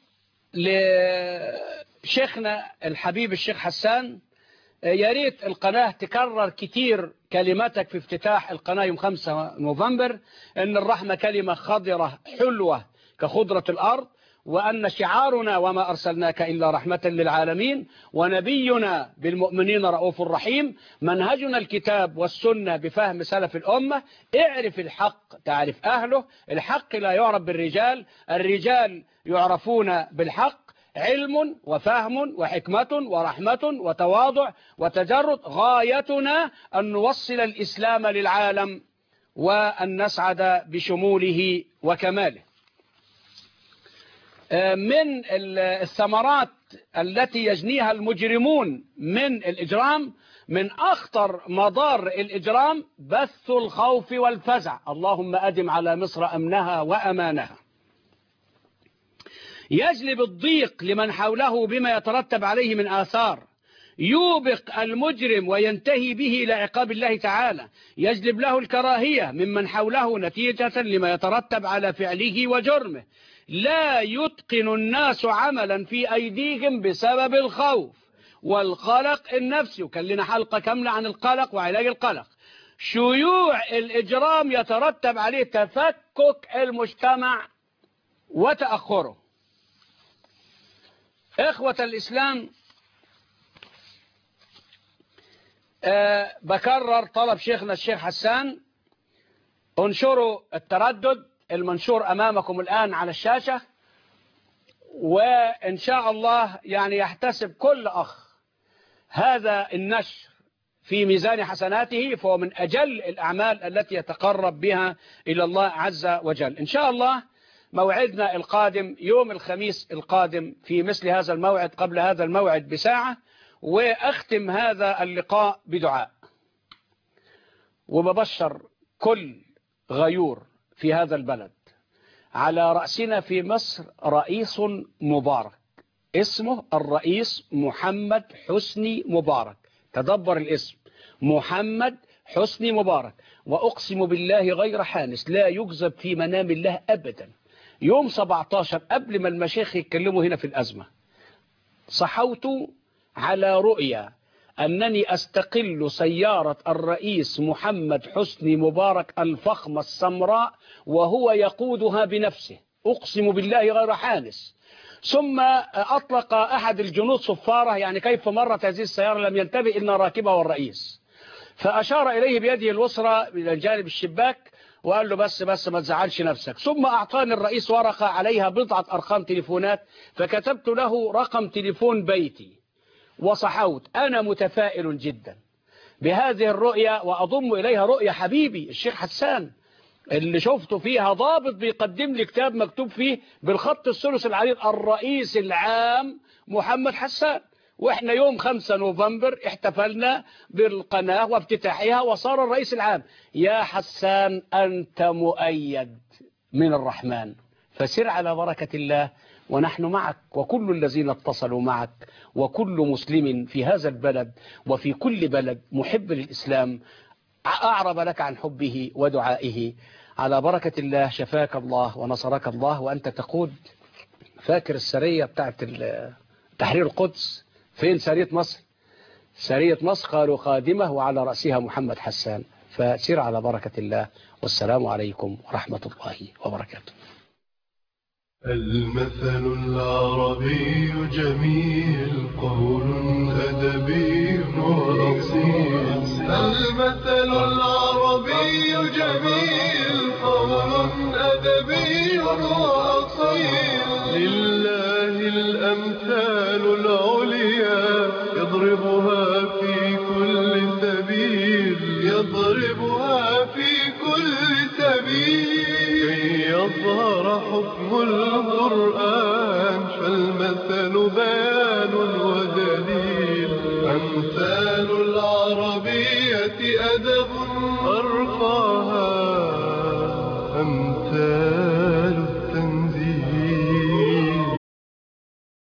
لشيخنا الحبيب الشيخ حسان يا ريت القناة تكرر كتير كلماتك في افتتاح القناة يوم 5 نوفمبر إن الرحمة كلمة خضرة حلوة كخضرة الأرض، وأن شعارنا وما أرسلناك إلا رحمة للعالمين، ونبينا بالمؤمنين رؤوف رحيم، منهجنا الكتاب والسنة بفهم سلف الأمة. اعرف الحق تعرف أهله، الحق لا يعرف بالرجال، الرجال يعرفون بالحق، علم وفهم وحكمة ورحمة وتواضع وتجرد، غايتنا أن نوصل الإسلام للعالم وأن نسعد بشموله وكماله. من الثمرات التي يجنيها المجرمون من الإجرام، من أخطر مضار الإجرام بث الخوف والفزع. اللهم أدم على مصر أمنها وأمانها. يجلب الضيق لمن حوله بما يترتب عليه من آثار، يوبق المجرم وينتهي به إلى عقاب الله تعالى، يجلب له الكراهية ممن حوله نتيجة لما يترتب على فعله وجرمه. لا يتقن الناس عملا في أيديهم بسبب الخوف والقلق النفسي، وكان لنا حلقة كاملة عن القلق وعلاج القلق. شيوع الإجرام يترتب عليه تفكك المجتمع وتأخره. إخوة الإسلام، بكرر طلب شيخنا الشيخ حسان، انشروا التردد المنشور أمامكم الآن على الشاشة، وإن شاء الله يعني يحتسب كل أخ هذا النشر في ميزان حسناته، فهو من أجل الأعمال التي يتقرب بها إلى الله عز وجل. إن شاء الله موعدنا القادم يوم الخميس القادم في مثل هذا الموعد قبل هذا الموعد بساعة، وأختم هذا اللقاء بدعاء. وببشر كل غيور في هذا البلد، على رأسنا في مصر رئيس مبارك اسمه الرئيس محمد حسني مبارك. تدبر الاسم محمد حسني مبارك، وأقسم بالله غير حانس لا يكذب في منام الله أبدا. يوم 17 قبل ما المشايخ يتكلموا هنا في الأزمة، صحوت على رؤيا أنني أستقل سيارة الرئيس محمد حسني مبارك الفخمة السمراء وهو يقودها بنفسه، أقسم بالله غير حانس. ثم أطلق أحد الجنود صفارة، يعني كيف مرت هذه السيارة لم ينتبه إلا راكبها والرئيس، فأشار إليه بيده اليسرى إلى جانب الشباك وقال له بس ما تزعلش نفسك. ثم أعطاني الرئيس ورقة عليها بضعة أرقام تليفونات، فكتبت له رقم تليفون بيتي وصحوت. أنا متفائل جدا بهذه الرؤية، وأضم إليها رؤية حبيبي الشيخ حسان اللي شفته فيها ضابط بيقدم لي كتاب مكتوب فيه بالخط الثلث العريض الرئيس العام محمد حسان. وإحنا يوم 5 نوفمبر احتفلنا بالقناة وافتتاحها وصار الرئيس العام. يا حسان أنت مؤيد من الرحمن، فسر على بركة الله، ونحن معك وكل الذين اتصلوا معك، وكل مسلم في هذا البلد وفي كل بلد محب للإسلام أعرب لك عن حبه ودعائه. على بركة الله شفاك الله ونصرك الله، وأنت تقود. فاكر السرية بتاعت تحرير القدس؟ فين سرية مصر؟ سرية مصر قالوا خادمة وعلى رأسها محمد حسان. فسير على بركة الله، والسلام عليكم ورحمة الله وبركاته. المثل العربي جميل، قول أدبي وأصيل. المثل العربي العربي جميل قول أدبي وأصيل لله الأمثال العليا يضربها في كل سبيل يضربها في كل سبيل كي يظهر حكم القرآن فالمثل بيان ودليل أمثال العربية أدب